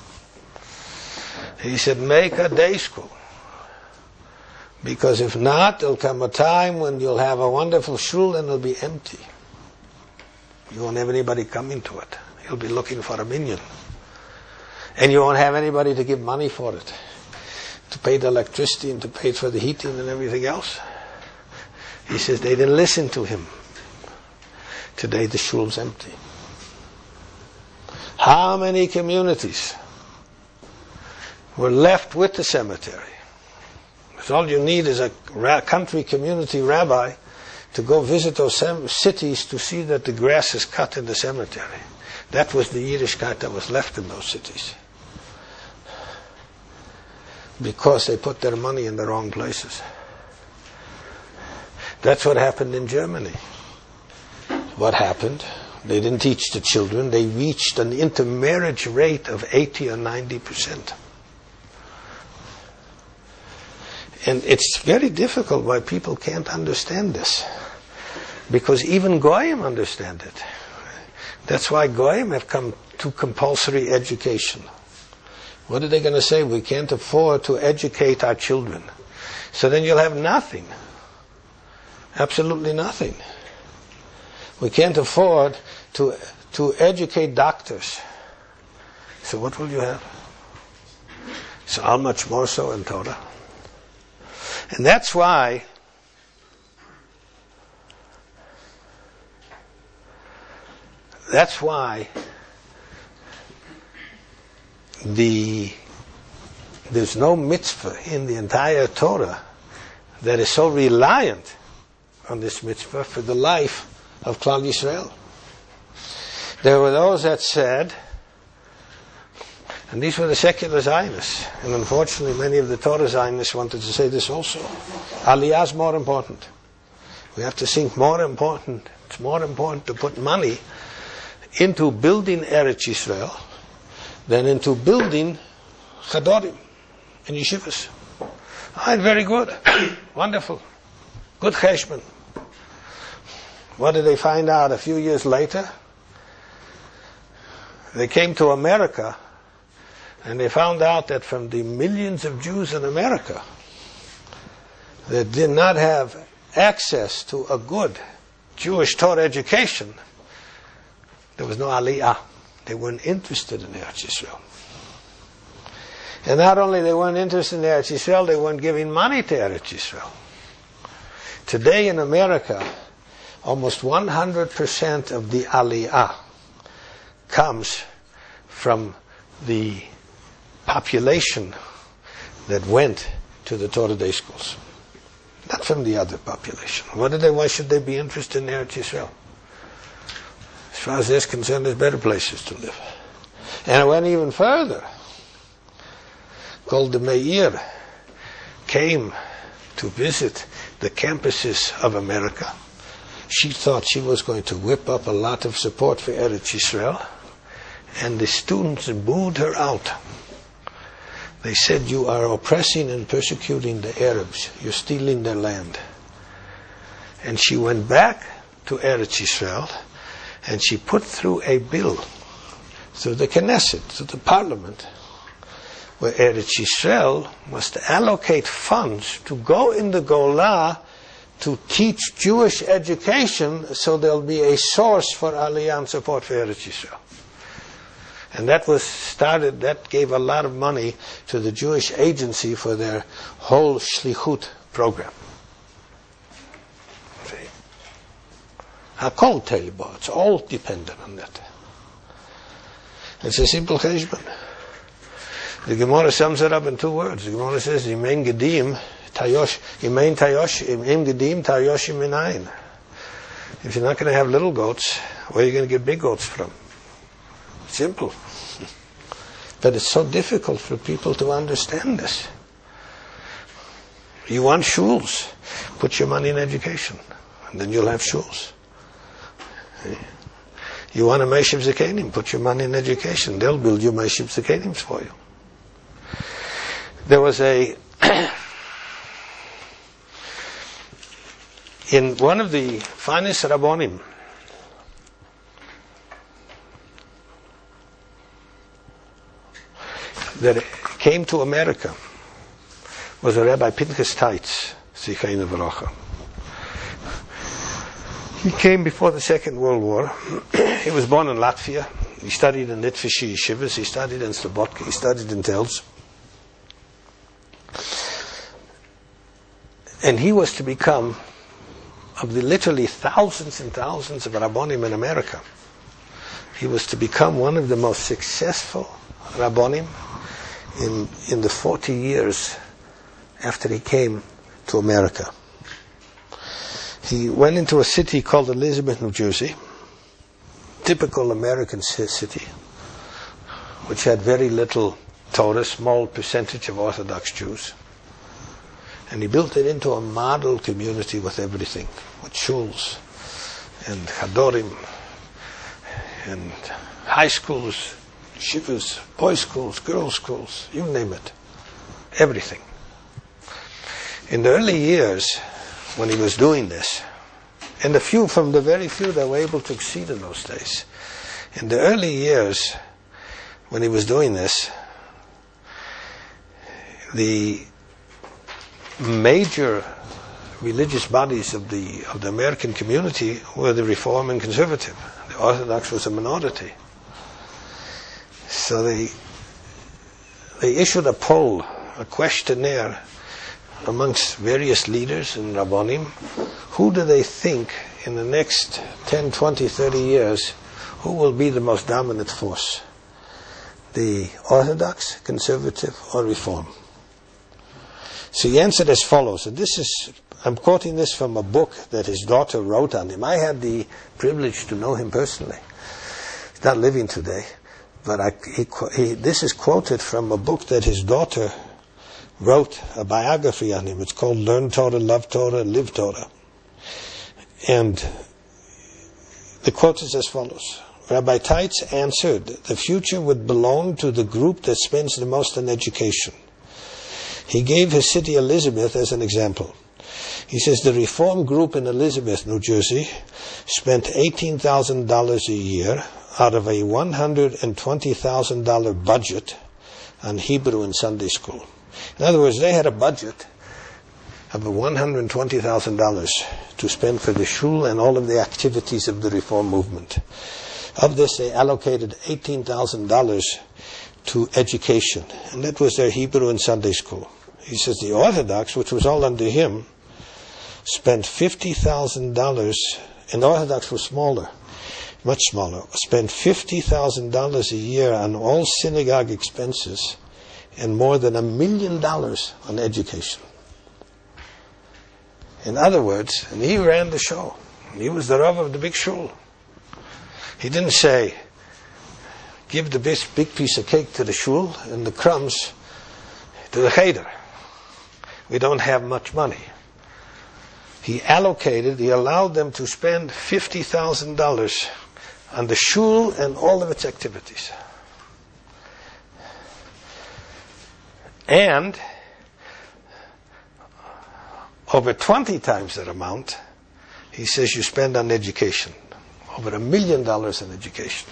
He said, make a day school. Because if not, there'll come a time when you'll have a wonderful shul and it'll be empty. You won't have anybody coming to it. You'll be looking for a minyan. And you won't have anybody to give money for it, to pay the electricity and to pay for the heating and everything else. He says they didn't listen to him. Today the shul's empty. How many communities were left with the cemetery? Because all you need is a country community rabbi to go visit those cities to see that the grass is cut in the cemetery. That was the Yiddishkeit that was left in those cities. Because they put their money in the wrong places. That's what happened in Germany. What happened? They didn't teach the children. They reached an intermarriage rate of 80 or 90%. And it's very difficult why people can't understand this. Because even Goyim understand it. That's why Goyim have come to compulsory education. What are they going to say? We can't afford to educate our children. So then you'll have nothing. Absolutely nothing. We can't afford to educate doctors. So what will you have? So how much more so in Torah? And that's why there's no mitzvah in the entire Torah that is so reliant on this mitzvah for the life of Klal Yisrael. There were those that said, and these were the secular Zionists, and unfortunately many of the Torah Zionists wanted to say this also, Aliyah is more important. We have to think more important. It's more important to put money into building Eretz Yisrael than into building Chadorim and Yeshivas. Very good. Wonderful. Good cheshbon. What did they find out a few years later? They came to America, and they found out that from the millions of Jews in America that did not have access to a good Jewish Torah education, there was no aliyah. They weren't interested in Eretz Yisrael. And not only they weren't interested in Eretz Yisrael, they weren't giving money to Eretz Yisrael. Today in America, almost 100% of the aliyah comes from the population that went to the Torah day schools, not from the other population. Why should they be interested in Eretz Yisrael? As far as they're concerned, there's better places to live. And it went even further. Golda Meir came to visit the campuses of America. She thought she was going to whip up a lot of support for Eretz Yisrael, and the students booed her out. They said, "You are oppressing and persecuting the Arabs. You're stealing their land." And she went back to Eretz Yisrael, and she put through a bill through the Knesset, through the parliament, where Eretz Yisrael must allocate funds to go in the Golah to teach Jewish education, so there'll be a source for Aliyah and support for Eretz Yisrael. And that gave a lot of money to the Jewish Agency for their whole Shlichut program. Hakol Teibo, it's all dependent on that. It's a simple cheshbon. The Gemara sums it up in 2 words. The Gemara says, Imein Gedim, Tayosh, Imein Tayosh, Imein Gedim, Tayoshim Minayin. If you're not going to have little goats, where are you going to get big goats from? Simple. But it's so difficult for people to understand this. You want shuls, put your money in education, and then you'll have shuls. You want a Meishiv Zakenim, put your money in education, they'll build you Meishiv Zakenims for you. There was in one of the finest Rabbonim, that came to America, was a Rabbi Pinchas Teitz, Zichreinu V'rocha. He came before the Second World War. He was born in Latvia. He studied in Litvish yeshivas. He studied in Slobodka. He studied in Telz. And he was to become, of the literally thousands and thousands of Rabbonim in America, he was to become one of the most successful Rabbonim in the 40 years after he came to America. He went into a city called Elizabeth, New Jersey, typical American city, which had very little Torah, small percentage of Orthodox Jews. And he built it into a model community with everything, with shuls and chadorim and high schools, shivas, boys' schools, girls' schools, you name it, everything. In the early years, when he was doing this, and from the very few that were able to succeed in those days, in the early years when he was doing this, the major religious bodies of the American community were the Reform and Conservative. The Orthodox was a minority. So they issued a poll, a questionnaire amongst various leaders and Rabbonim. Who do they think in the next 10, 20, 30 years, who will be the most dominant force? The Orthodox, Conservative, or Reform? So he answered as follows, and I'm quoting this from a book that his daughter wrote on him. I had the privilege to know him personally. He's not living today, but this is quoted from a book that his daughter wrote, a biography on him. It's called Learn Torah, Love Torah, Live Torah. And the quote is as follows. Rabbi Teitz answered, the future would belong to the group that spends the most on education. He gave his city Elizabeth as an example. He says the Reform group in Elizabeth, New Jersey, spent $18,000 a year out of a $120,000 budget on Hebrew and Sunday school. In other words, they had a budget of $120,000 to spend for the shul and all of the activities of the Reform movement. Of this, they allocated $18,000 to education, and that was their Hebrew and Sunday school. He says the Orthodox, which was all under him, spent $50,000, and the Orthodox was smaller, much smaller, spent $50,000 a year on all synagogue expenses and more than $1 million on education. In other words, and he ran the show. He was the Rav of the big shul. He didn't say, give the big piece of cake to the shul and the crumbs to the cheder. We don't have much money. He allowed them to spend $50,000 on the shul and all of its activities. And over 20 times that amount, he says you spend on education. Over $1 million in education.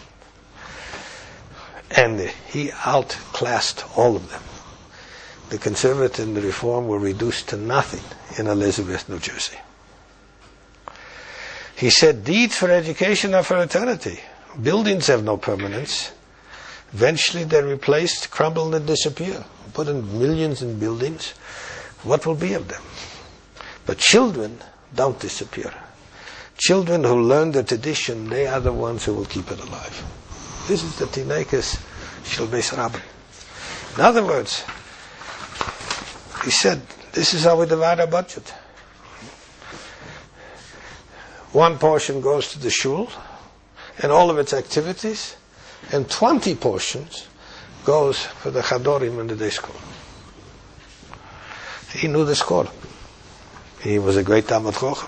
And he outclassed all of them. The Conservative and the Reform were reduced to nothing in Elizabeth, New Jersey. He said, deeds for education are for eternity. Buildings have no permanence. Eventually they're replaced, crumble, and disappear. Put in millions in buildings. What will be of them? But children don't disappear. Children who learn the tradition, they are the ones who will keep it alive. This is the Tinekes Shel Beis Rabbi. In other words, he said, this is how we divide our budget. One portion goes to the shul and all of its activities, and 20 portions goes for the chadorim and the day school. He knew the score. He was a great Talmid Chacham.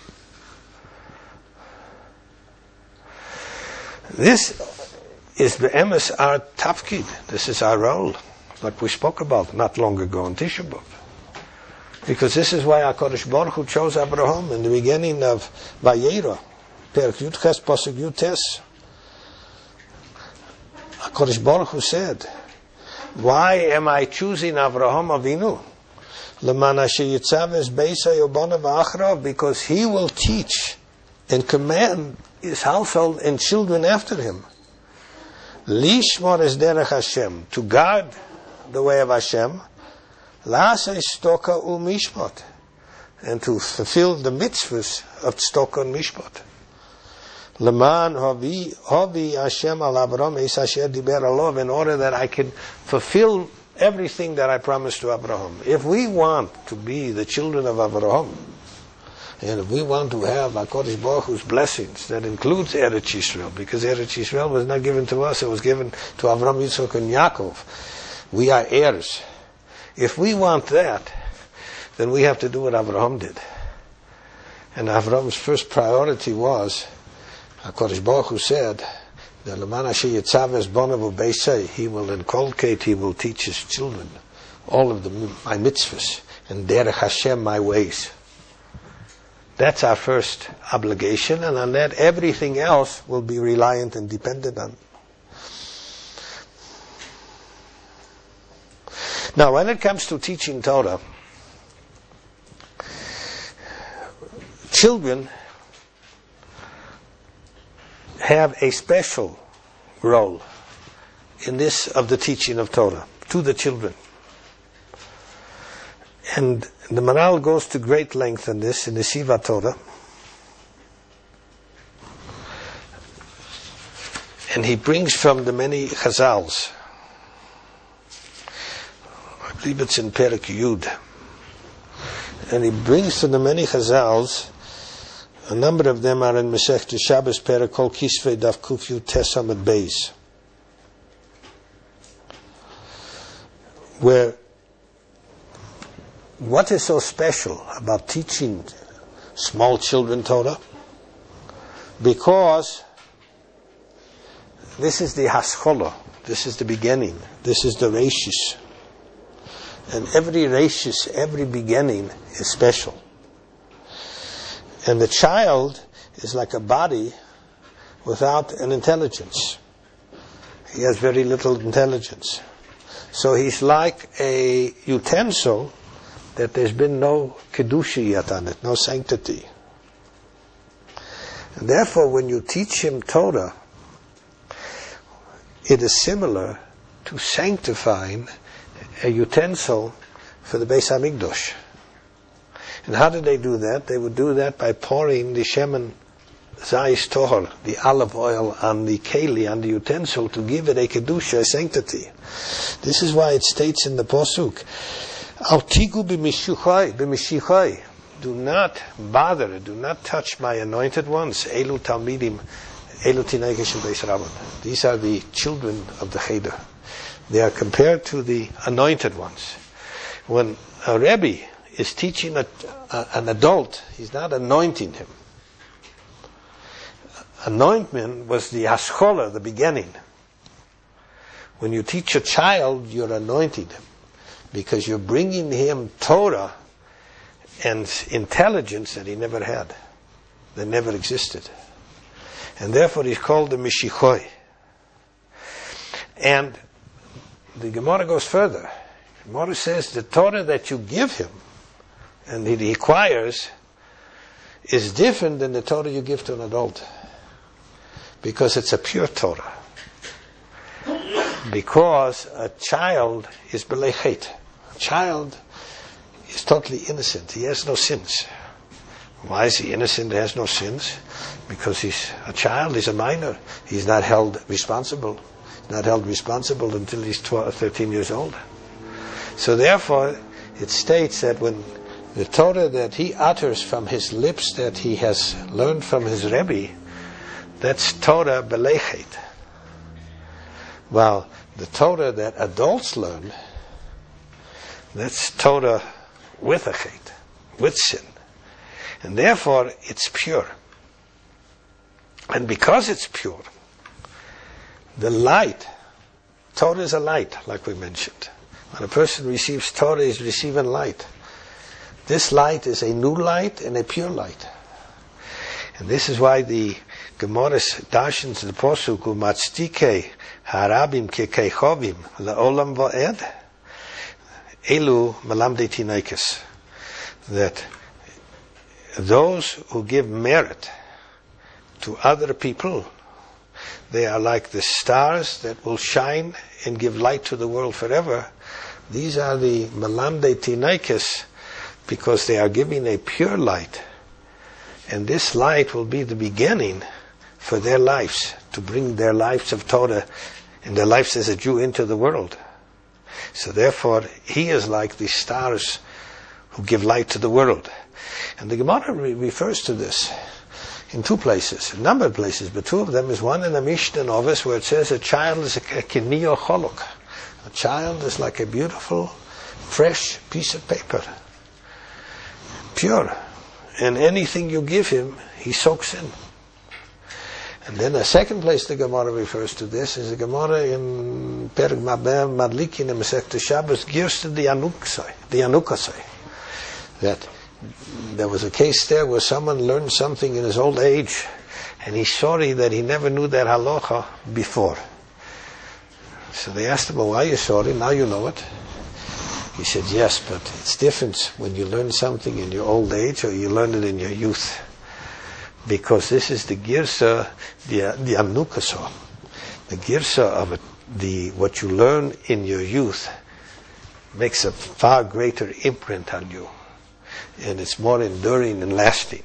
This is the emes our tafkid. This is our role, like we spoke about not long ago in Tisha B'Av. Because this is why HaKadosh Baruch Hu chose Abraham in the beginning of Vayera, Perek Yud-Ches, Pasuk Yud-Tes. HaKadosh Baruch Hu said, why am I choosing Abraham Avinu? Because he will teach and command his household and children after him. Lishmor es derech Hashem, to guard the way of Hashem. La'aseh stoka u'mishpat, and to fulfill the mitzvahs of stoka and mishpat. Leman havi Hashem al Abraham es asher diber alav, in order that I can fulfill everything that I promised to Abraham. If we want to be the children of Abraham, and if we want to have HaKadosh Baruch Hu's blessings, that includes Eretz Yisrael, because Eretz Yisrael was not given to us, it was given to Avraham, Yitzchak, and Yaakov. We are heirs. If we want that, then we have to do what Avraham did. And Avraham's first priority was, HaKadosh Baruch Hu said, that Leman Asher Yitzav Bonav Ubeisei, he will inculcate, he will teach his children all of my mitzvahs, and derech Hashem my ways. That's our first obligation, and on that everything else will be reliant and dependent on. Now, when it comes to teaching Torah, children have a special role in this of the teaching of Torah to the children. And the Maral goes to great length in this in the Siva Torah. And he brings from the many Chazals. I believe it's in Perek Yud. And he brings from the many Chazals, a number of them are in Masechta Shabbos, Perek Kol Kisvei Daf Kuf Yud Tes Amud Beis, where what is so special about teaching small children Torah? Because this is the Haskalah, this is the beginning, this is the Reishis. And every Reishis, every beginning is special. And the child is like a body without an intelligence. He has very little intelligence. So he's like a utensil that there's been no kedusha yet on it, no sanctity. And therefore, when you teach him Torah, it is similar to sanctifying a utensil for the Beis HaMikdash. And how did they do that? They would do that by pouring the shemen zayis tohor, the olive oil, on the keli, on the utensil, to give it a kedusha, a sanctity. This is why it states in the posuk, "Al tigu b'mishichai." Do not bother, do not touch my anointed ones. Elu talmidim, elu tinei shel Beis Rabban. These are the children of the Cheder. They are compared to the anointed ones. When a Rebbe is teaching an adult, he's not anointing him. Anointment was the haschola, the beginning. When you teach a child, you're anointing him, because you're bringing him Torah and intelligence that he never had, that never existed. And therefore he's called the Mishichoi. And the Gemara goes further. The Gemara says the Torah that you give him and he acquires is different than the Torah you give to an adult, because it's a pure Torah. Because a child is b'lei chet. A child is totally innocent. He has no sins. Why is he innocent? He has no sins because he's a child. He's a minor. He's not held responsible. He's not held responsible until he's 12, 13 years old. So therefore, it states that when the Torah that he utters from his lips, that he has learned from his Rebbe, that's Torah b'lei chet. While the Torah that adults learn, that's Torah with a chet, with sin. And therefore, it's pure. And because it's pure, the light, Torah is a light, like we mentioned. When a person receives Torah, he's receiving light. This light is a new light and a pure light. And this is why the Gemara dashens the posuk, u'matzdikei harabim kekechovim la'olam va'ed, elu malamdei tinaikes. That those who give merit to other people, they are like the stars that will shine and give light to the world forever. These are the malamdei tinaikes, because they are giving a pure light. And this light will be the beginning for their lives, to bring their lives of Torah and their lives as a Jew into the world. So therefore, he is like the stars who give light to the world. And the Gemara refers to this in two places, a number of places, but two of them is one in the Mishnah Novis, where it says a child is a kinio cholok. A child is like a beautiful, fresh piece of paper. Pure. And anything you give him, he soaks in. And then the second place the Gemara refers to this is the Gemara in Perek Madlikin in Masechta Shabbos, Girsa the Yanukasai. That there was a case there where someone learned something in his old age, and he's sorry that he never knew that halacha before. So they asked him, well, why are you sorry? Now you know it. He said, yes, but it's different when you learn something in your old age or you learn it in your youth. Because this is the girsa, the amnukaso. The girsa of it, what you learn in your youth makes a far greater imprint on you. And it's more enduring and lasting.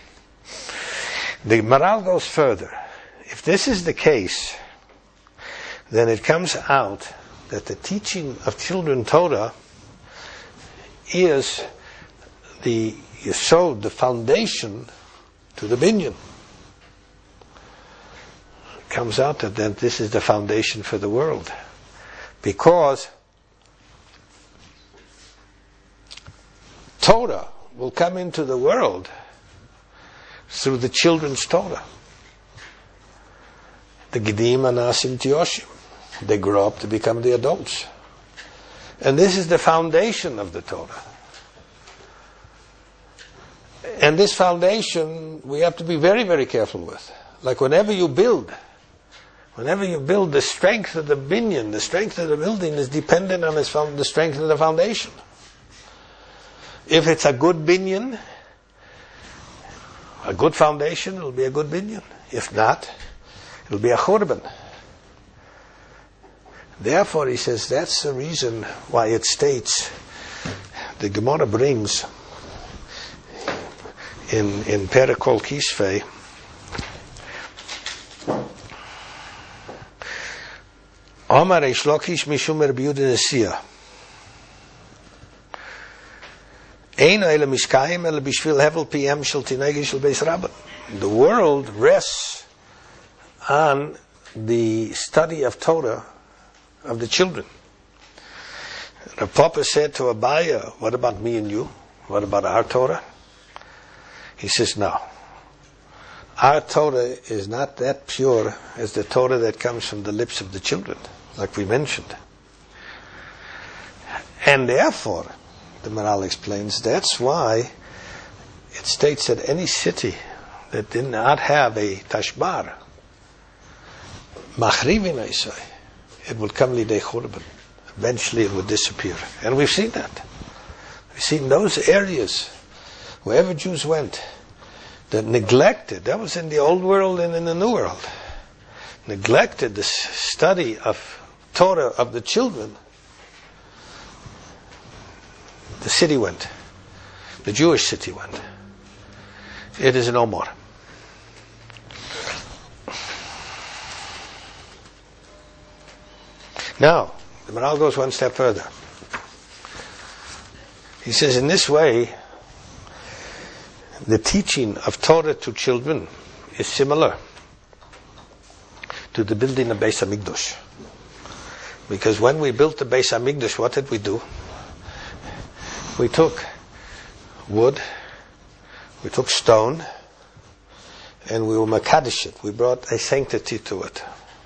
The Maral goes further. If this is the case, then it comes out that the teaching of children Torah is the yesod, the foundation to the binyan. It comes out that then this is the foundation for the world, because Torah will come into the world through the children's Torah. The Gedim Anasim Tioshim. They grow up to become the adults. And this is the foundation of the Torah. And this foundation we have to be very, very careful with. Like whenever you build, the strength of the binyan, the strength of the building is dependent on the strength of the foundation. If it's a good binyan, a good foundation, it'll be a good binyan. If not, it'll be a churban. Therefore, he says that's the reason why it states, the Gemara brings in Perek Kol Kisvei, Omar Reish Lakish Mishum Rabbi Yehuda Nesiya. Ein ele mishkayim ele bishvil hevel PM shel tinegi shel beis rabban. The world rests on the study of Torah of the children. Rav Papa said to Abaya, what about me and you? What about our Torah? He says, no. Our Torah is not that pure as the Torah that comes from the lips of the children, like we mentioned. And therefore, the Maral explains, that's why it states that any city that did not have a tashbar, machrivin Isai, it would come lidei churban. Eventually it would disappear. And we've seen that. We've seen those areas, wherever Jews went, that neglected, that was in the old world and in the new world, neglected the study of Torah of the children, the city went. The Jewish city went. It is no more. Now, the Maral goes one step further. He says, in this way, the teaching of Torah to children is similar to the building of Beis HaMikdash. Because when we built the Beis HaMikdash, what did we do? We took wood, we took stone, and we were makadesh it. We brought a sanctity to it.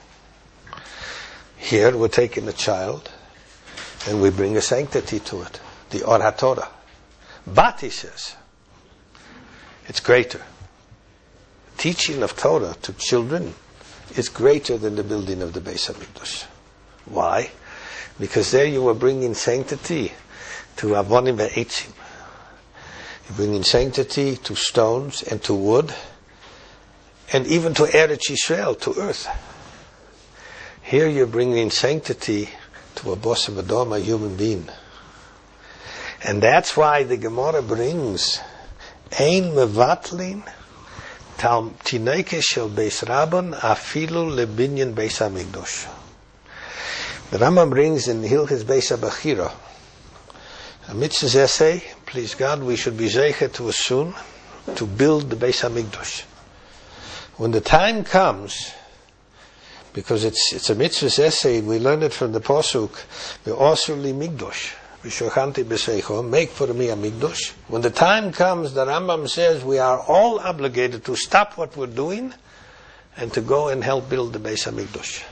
Here we're taking a child, and we bring a sanctity to it, the Or HaTorah. But, he says, it's greater. Teaching of Torah to children is greater than the building of the Beis HaMikdash. Why? Because there you are bringing sanctity to avonim ve'etzim. You're bringing sanctity to stones and to wood, and even to Eretz Yisrael, to earth. Here you're bringing sanctity to a Bosem Adom, a human being. And that's why the Gemara brings Ein mevatlin tineke shel beis rabban afilu lebinyan beis hamikdash. The Rambam brings in Hilchos Beis HaBechira a mitzvah's essay, please God, we should be zeicher to us soon, to build the Beis HaMikdash. When the time comes, because it's a mitzvah's essay, we learn it from the Pasuk, Ve'osur li Mikdash, V'shochanti b'seicho, make for me a Mikdash. When the time comes, the Rambam says we are all obligated to stop what we're doing and to go and help build the Beis HaMikdash.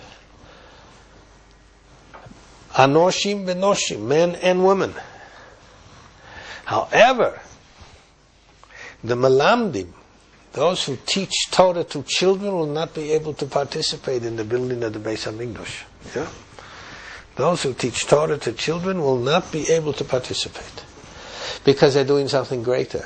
Anoshim v'noshim, men and women. However, the Malamdim, those who teach Torah to children, will not be able to participate in the building of the Beis HaMikdash. Yeah? Those who teach Torah to children will not be able to participate because they're doing something greater.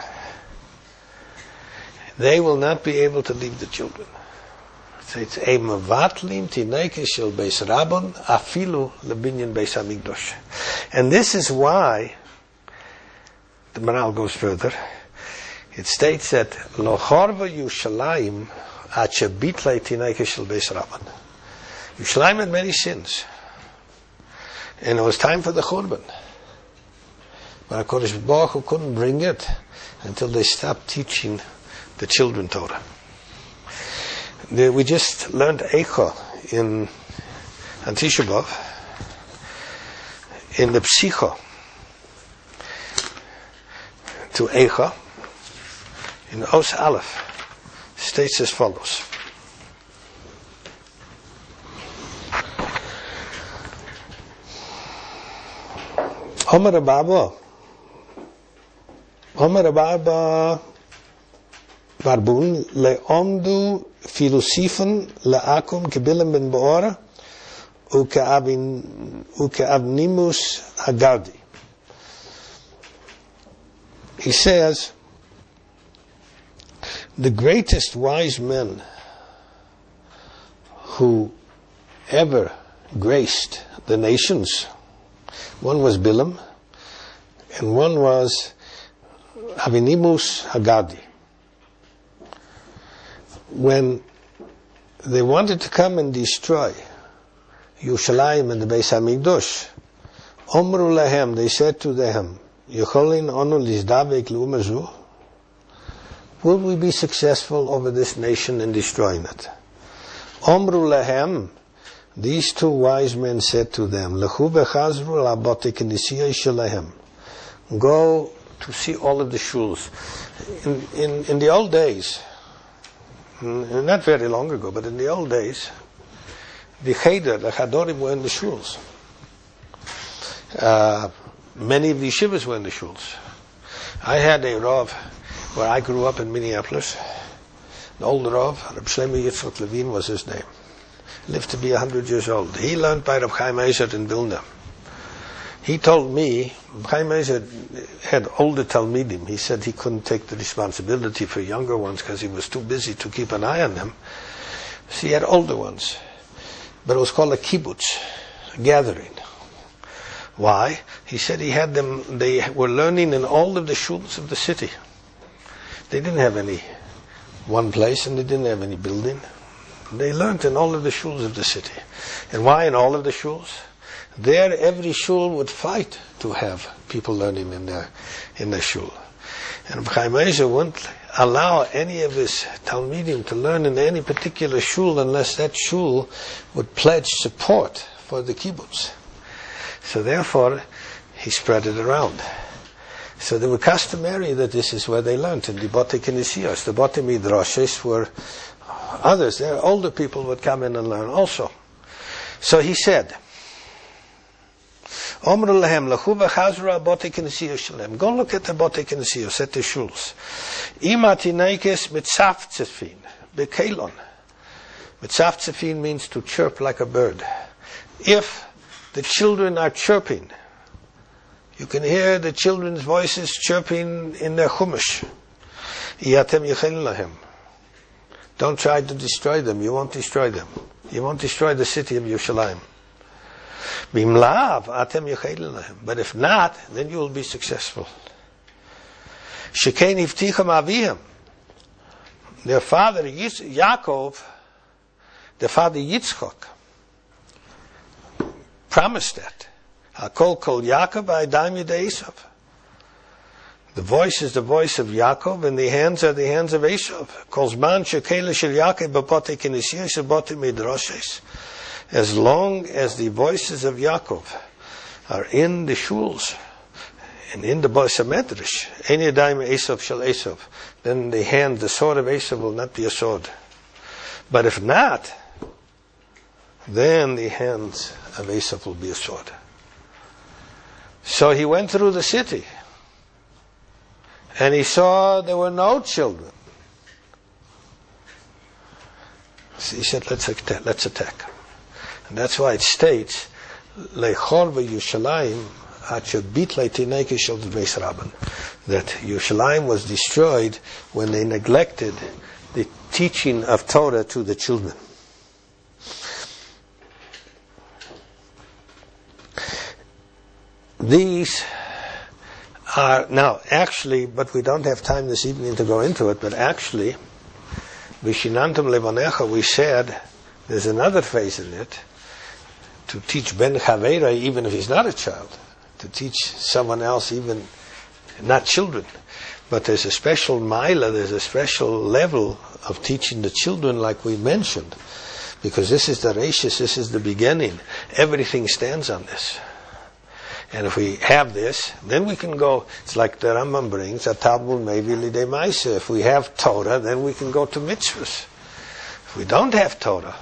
They will not be able to leave the children. It's a mevatlim tineke shel beis rabban afilu lebinyan beis hamikdash. And this is why the Maral goes further. It states that lo chorva Yushalayim ache bitlei tineke shel beis rabban. Yushalayim had many sins, and it was time for the churban. But HaKadosh Baruch Hu couldn't bring it until they stopped teaching the children Torah. We just learned Eicha on Tisha B'Av, in the Psicha to Eicha, in Os Aleph, states as follows. Omer Abba, Warbun leomdu filosofen leakum kebilim ben beora ukeavnimus hagardi. He says, the greatest wise men who ever graced the nations, one was Bilam, and one was Avinimus Hagadi. When they wanted to come and destroy Yerushalayim and the Beis HaMikdash, Omru lahem, they said to them, Yecholin onu lizdavek l'umazu, will we be successful over this nation in destroying it? Omru lahem, these two wise men said to them, Lechu v'chazru la'bote k'nisiyah shelahem, go to see all of the shuls. In the old days, not very long ago, but in the old days, the cheder, the chadorim were in the shuls. Many of the yeshivas were in the shuls. I had a Rav where I grew up in Minneapolis. The old Rav, Reb Shlomo Yitzchak Levine was his name. Lived to be 100 years old. He learned by Reb Chaim Ezer in Vilna. He told me, Reb Chaim Ezer had older Talmidim. He said he couldn't take the responsibility for younger ones because he was too busy to keep an eye on them. So he had older ones. But it was called a kibbutz, a gathering. Why? He said he had them, they were learning in all of the shuls of the city. They didn't have any one place and they didn't have any building. They learned in all of the shuls of the city. And why in all of the shuls? There every shul would fight to have people learning in their shul. And Chaim Ezer wouldn't allow any of his Talmidim to learn in any particular shul unless that shul would pledge support for the kibbutz. So therefore, he spread it around. So they were customary that this is where they learned, in the Bote Kenisiyos. The Bote Midrashes were others. There, older people would come in and learn also. So he said, Omru lahem lechu v'chazru Bote Kenisiyos shalem. Go look at the Bote Kenisiyos, at the shuls. Ima tinaikes mitzaftzefin, bekelon. Mitzaftzefin means to chirp like a bird. If the children are chirping, you can hear the children's voices chirping in their chumash. Yatem yechelin lahem. Don't try to destroy them. You won't destroy them. You won't destroy the city of Yerushalayim. Bimlav atem yechelin lahem. But if not, then you will be successful. Shekein hivticham avihim. Their father Yaakov, their father Yitzchak, promised that. Hakol kol Yaakov ha'yadayim yedei Esav. The voice is the voice of Yaakov, and the hands are the hands of Esav. Kol zman shekele shel Yaakov b'pote kenisiyos b'pote midrashes. As long as the voices of Yaakov are in the shuls and in the Beis HaMedrash, ein yadayim Esav shel Esav, then the hand, the sword of Esav will not be a sword. But if not, then the hands of Esav will be a sword. So he went through the city, and he saw there were no children. So he said, let's attack. And that's why it states, Leichor v'Yushalayim asher bitlei tineke shel Beis Rabban, that Yerushalayim was destroyed when they neglected the teaching of Torah to the children. These are, now actually, but we don't have time this evening to go into it, but actually, Vishinantum Levanecha, we said, there's another phase in it, to teach Ben Chaveira, even if he's not a child, to teach someone else, even not children. But there's a special maila, there's a special level of teaching the children, like we mentioned, because this is the reishis, this is the beginning. Everything stands on this. And if we have this, then we can go, it's like the Rambam brings, if we have Torah, then we can go to mitzvahs. If we don't have Torah,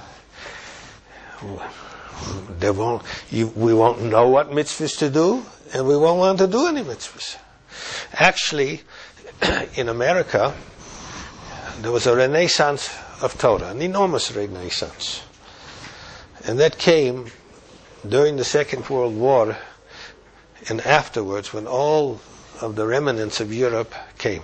we won't know what mitzvahs to do, and we won't want to do any mitzvahs. Actually, in America, there was a renaissance of Torah, an enormous renaissance. And that came during the Second World War and afterwards, when all of the remnants of Europe came.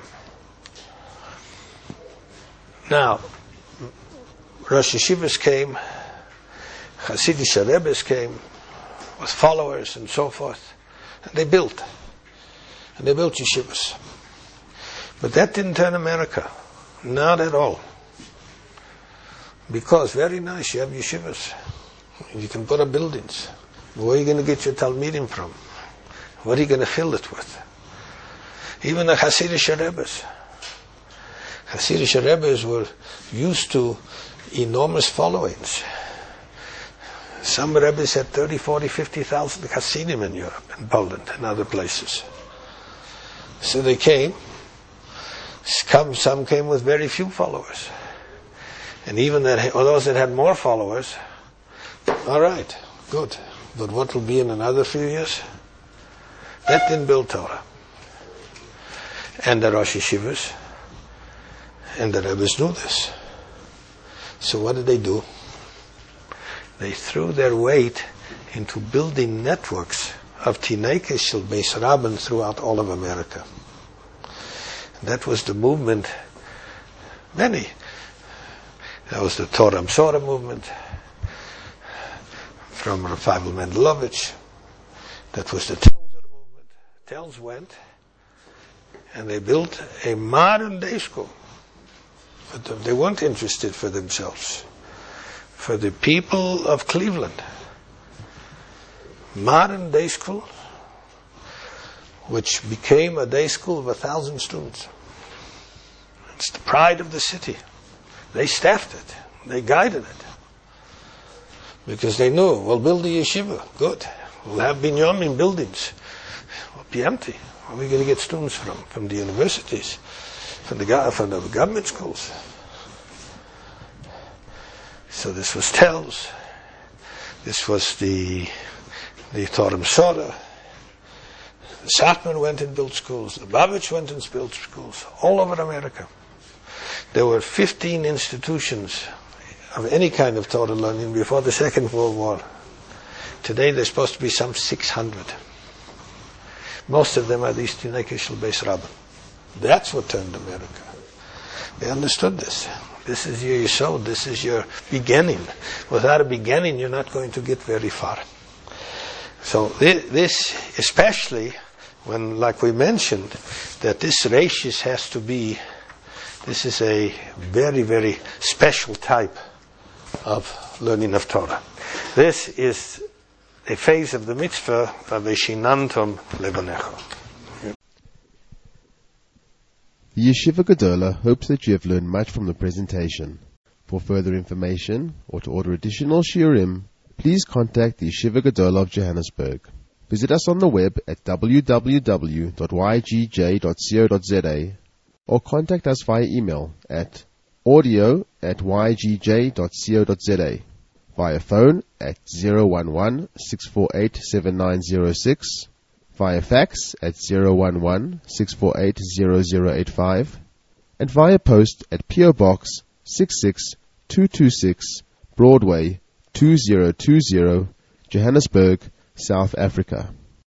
Now, Rosh Yeshivas came, Hasidic Rebbes came, with followers and so forth, and they built. And they built yeshivas. But that didn't turn America. Not at all. Because, very nice, you have yeshivas. You can put up buildings. Where are you going to get your Talmidim from? What are you going to fill it with? Even the Hasidic Rebbes. Hasidic Rebbes were used to enormous followings. Some Rebbes had 30, 40, 50,000 Hasidim in Europe, in Poland, and other places. So they came. Some came with very few followers. And even those that had more followers, all right, good. But what will be in another few years? That didn't build Torah. And the Rosh Yeshivas and the Rebbes knew this. So what did they do? They threw their weight into building networks of Tinei Shel Beis Rabban throughout all of America. That was the movement, many. That was the Torah Msorah movement from Rav Feivel Mendelovich. That was the Telzer movement. Telz went and they built a modern day school. But they weren't interested for themselves. For the people of Cleveland. Modern day school, which became a day school of 1,000 students. It's the pride of the city. They staffed it. They guided it. Because they knew, we'll build the yeshiva. Good. We'll have binyamin buildings. We'll be empty. Where are we going to get students from? From the universities. From the government schools. So this was Telz. This was the Torah Msorah. The Satmar went and built schools. The Babich went and built schools all over America. There were 15 institutions of any kind of Torah learning before the Second World War. Today there's supposed to be some 600. Most of them are these Tinei Shel Beis Rabban. That's what turned America. They understood this. This is your yesod. This is your beginning. Without a beginning, you're not going to get very far. So this, especially when, like we mentioned, that this rashis has to be, this is a very, very special type of learning of Torah. This is a phase of the mitzvah of Veshinantum Levanecho. The Yeshiva Gedola hopes that you have learned much from the presentation. For further information or to order additional shiurim, please contact the Yeshiva Gedola of Johannesburg. Visit us on the web at www.ygj.co.za or contact us via email at audio@ygj.co.za, via phone at 011-648-7906, via fax at 011-648-0085, and via post at P.O. Box 66226 Broadway 2020, Johannesburg, South Africa.